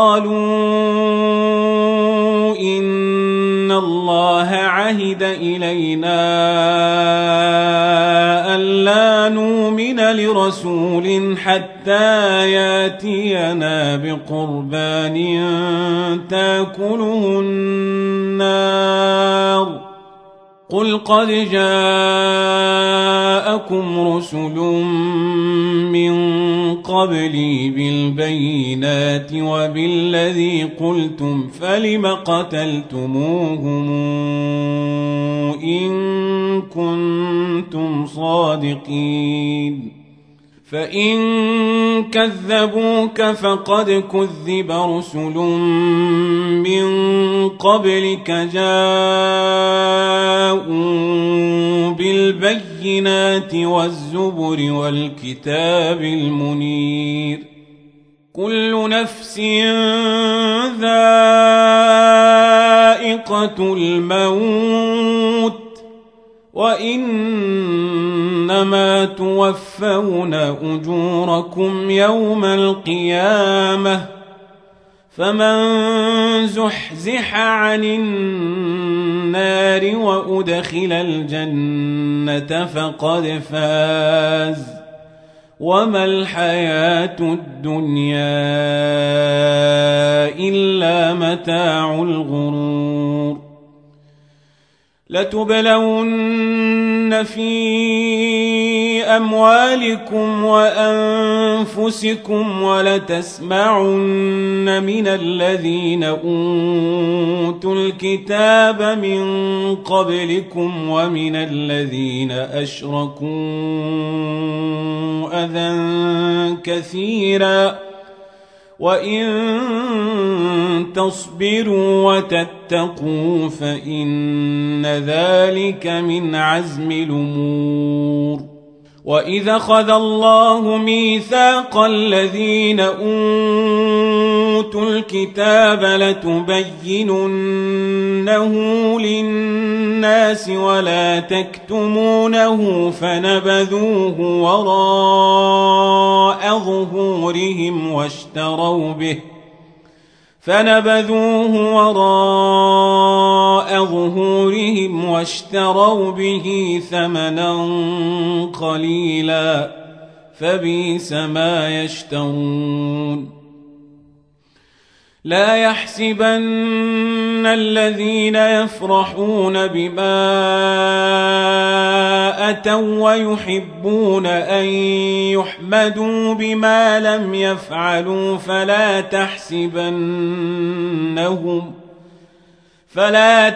قالوا إن الله عهد إلينا ألا نؤمن لرسول حتى ياتينا بقربان تأكله النار قل قد جاءكم رسل من قبلي بالبينات وبالذي قلتم فلم قتلتموهم إن كنتم صادقين فإن كذبوك فقد كذب رسل من قبلك جاءوا بالبينات والزبر والكتاب المنير كل نفس ذائقة الموت وإنما توفون أجوركم يوم القيامة فمن زحزح عن النار وأدخل الجنة فقد فاز وما الحياة الدنيا إلا متاع الغرور لتبلون في أموالكم وأنفسكم ولتسمعن من الذين أوتوا الكتاب من قبلكم ومن الذين أشركوا أذى كثيرا وإن تصبروا وتتقوا فإن ذلك من عزم الأمور وإذا أخذ الله ميثاق الذين أوتوا الكتاب لتبيننه للناس ولا تكتمونه فنبذوه وراء ظهورهم واشتروا به فنبذوه وراء ظهورهم واشتروا به ثمنا قليلا فبئس ما يشترون لا يحسبن الذين يفرحون بما أتوا ويحبون أن يحمدوا بما لم يفعلوا فلا تحسبنهم فلا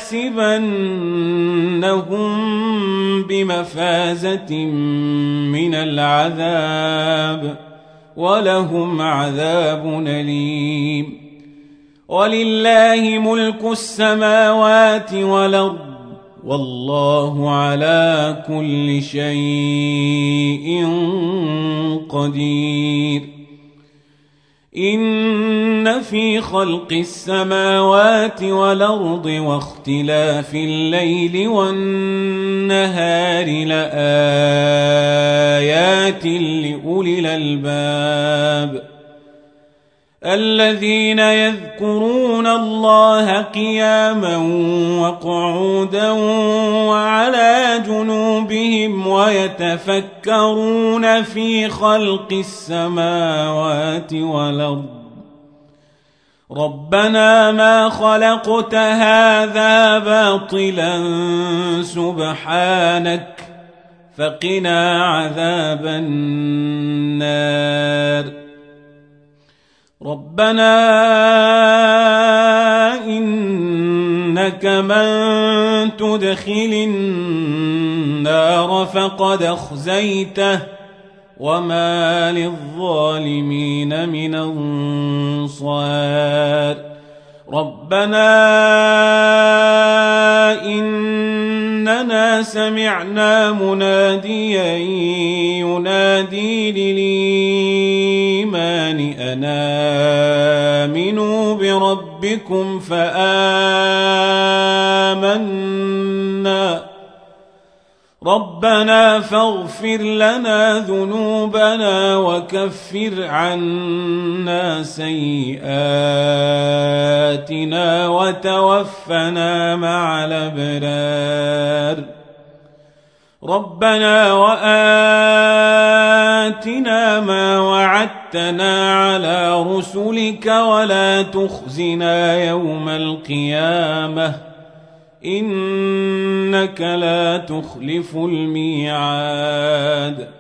تحسبنهم بمفازة من العذاب ولهم عذاب أليم ولله ملك السماوات والأرض والله على كل شيء قدير إن في خلق السماوات والأرض واختلاف الليل والنهار لآيات لأولي الألباب الذين يذكرون الله قياما وقعودا وعلى جنوبهم ويتفكرون في خلق السماوات والأرض ربنا ما خلقت هذا باطلا سبحانك فقنا عذاب النار ربنا إنك من تدخل النار فقد أخزيته وما للظالمين من أنصار ربنا إننا سمعنا مناديا ينادي للإيمان أن آمنوا بربكم فآمنا ربنا فاغفر لنا ذنوبنا وكفر عنا سيئاتنا وتوفنا مع الأبرار ربنا وآتنا ما وعدتنا على رسلك ولا تخزنا يوم القيامة إنك لا تخلف الميعاد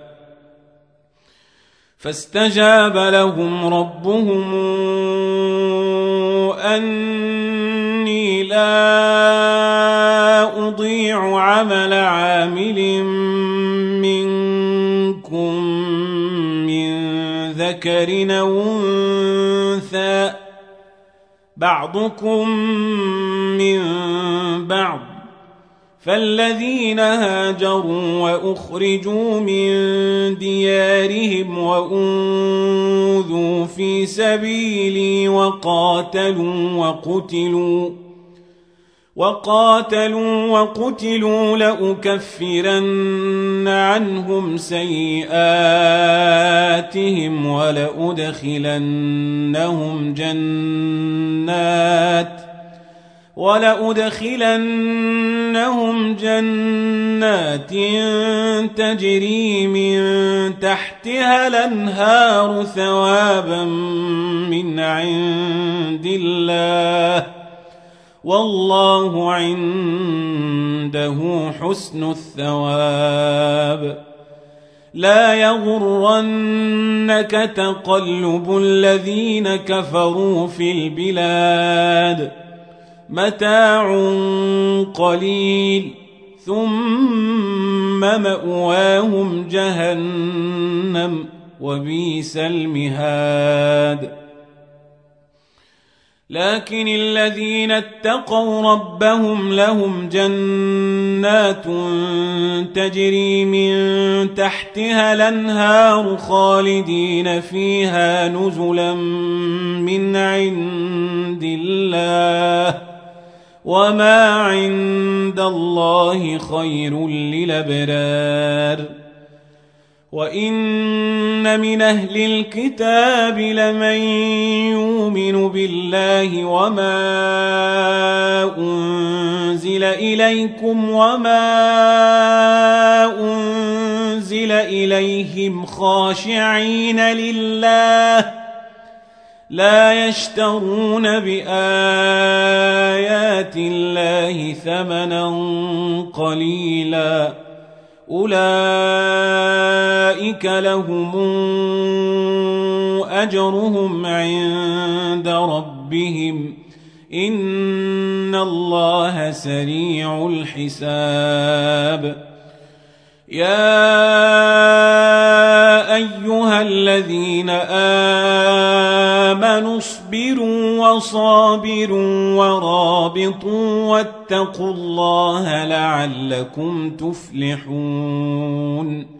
فاستجاب لهم ربهم أني لا أضيع عمل عامل منكم من ذكر أو أنثى بعضكم من بعض، فالذين هاجروا وأخرجوا من ديارهم وأوذوا في سبيلي وقاتلوا وقتلوا وقاتلوا وقتلوا لأكفرن عنهم سيئاتهم ولأدخلنهم جنات ولأدخلنهم جنات تجري من تحتها الأنهار ثوابا من عند الله، والله عنده حسن الثواب. لا يغرنك تقلب الذين كفروا في البلاد، متاع قليل ثم مأواهم جهنم وبئس المهاد. لكن الذين اتقوا ربهم لهم جنات تجري من تحتها الأنهار خالدين فيها نزلا من عند الله، وما عند الله خير للأبرار. وإن من أهل الكتاب لمن يؤمن بالله وما أنزل إليكم وما أنزل إليهم خاشعين لله لا يشترون بآيات الله ثمنا قليلا، أولئك لهم أجرهم عند ربهم إن الله سريع الحساب. يا أيها الذين آمنوا اصبروا وصابروا ورابطوا واتقوا الله لعلكم تفلحون.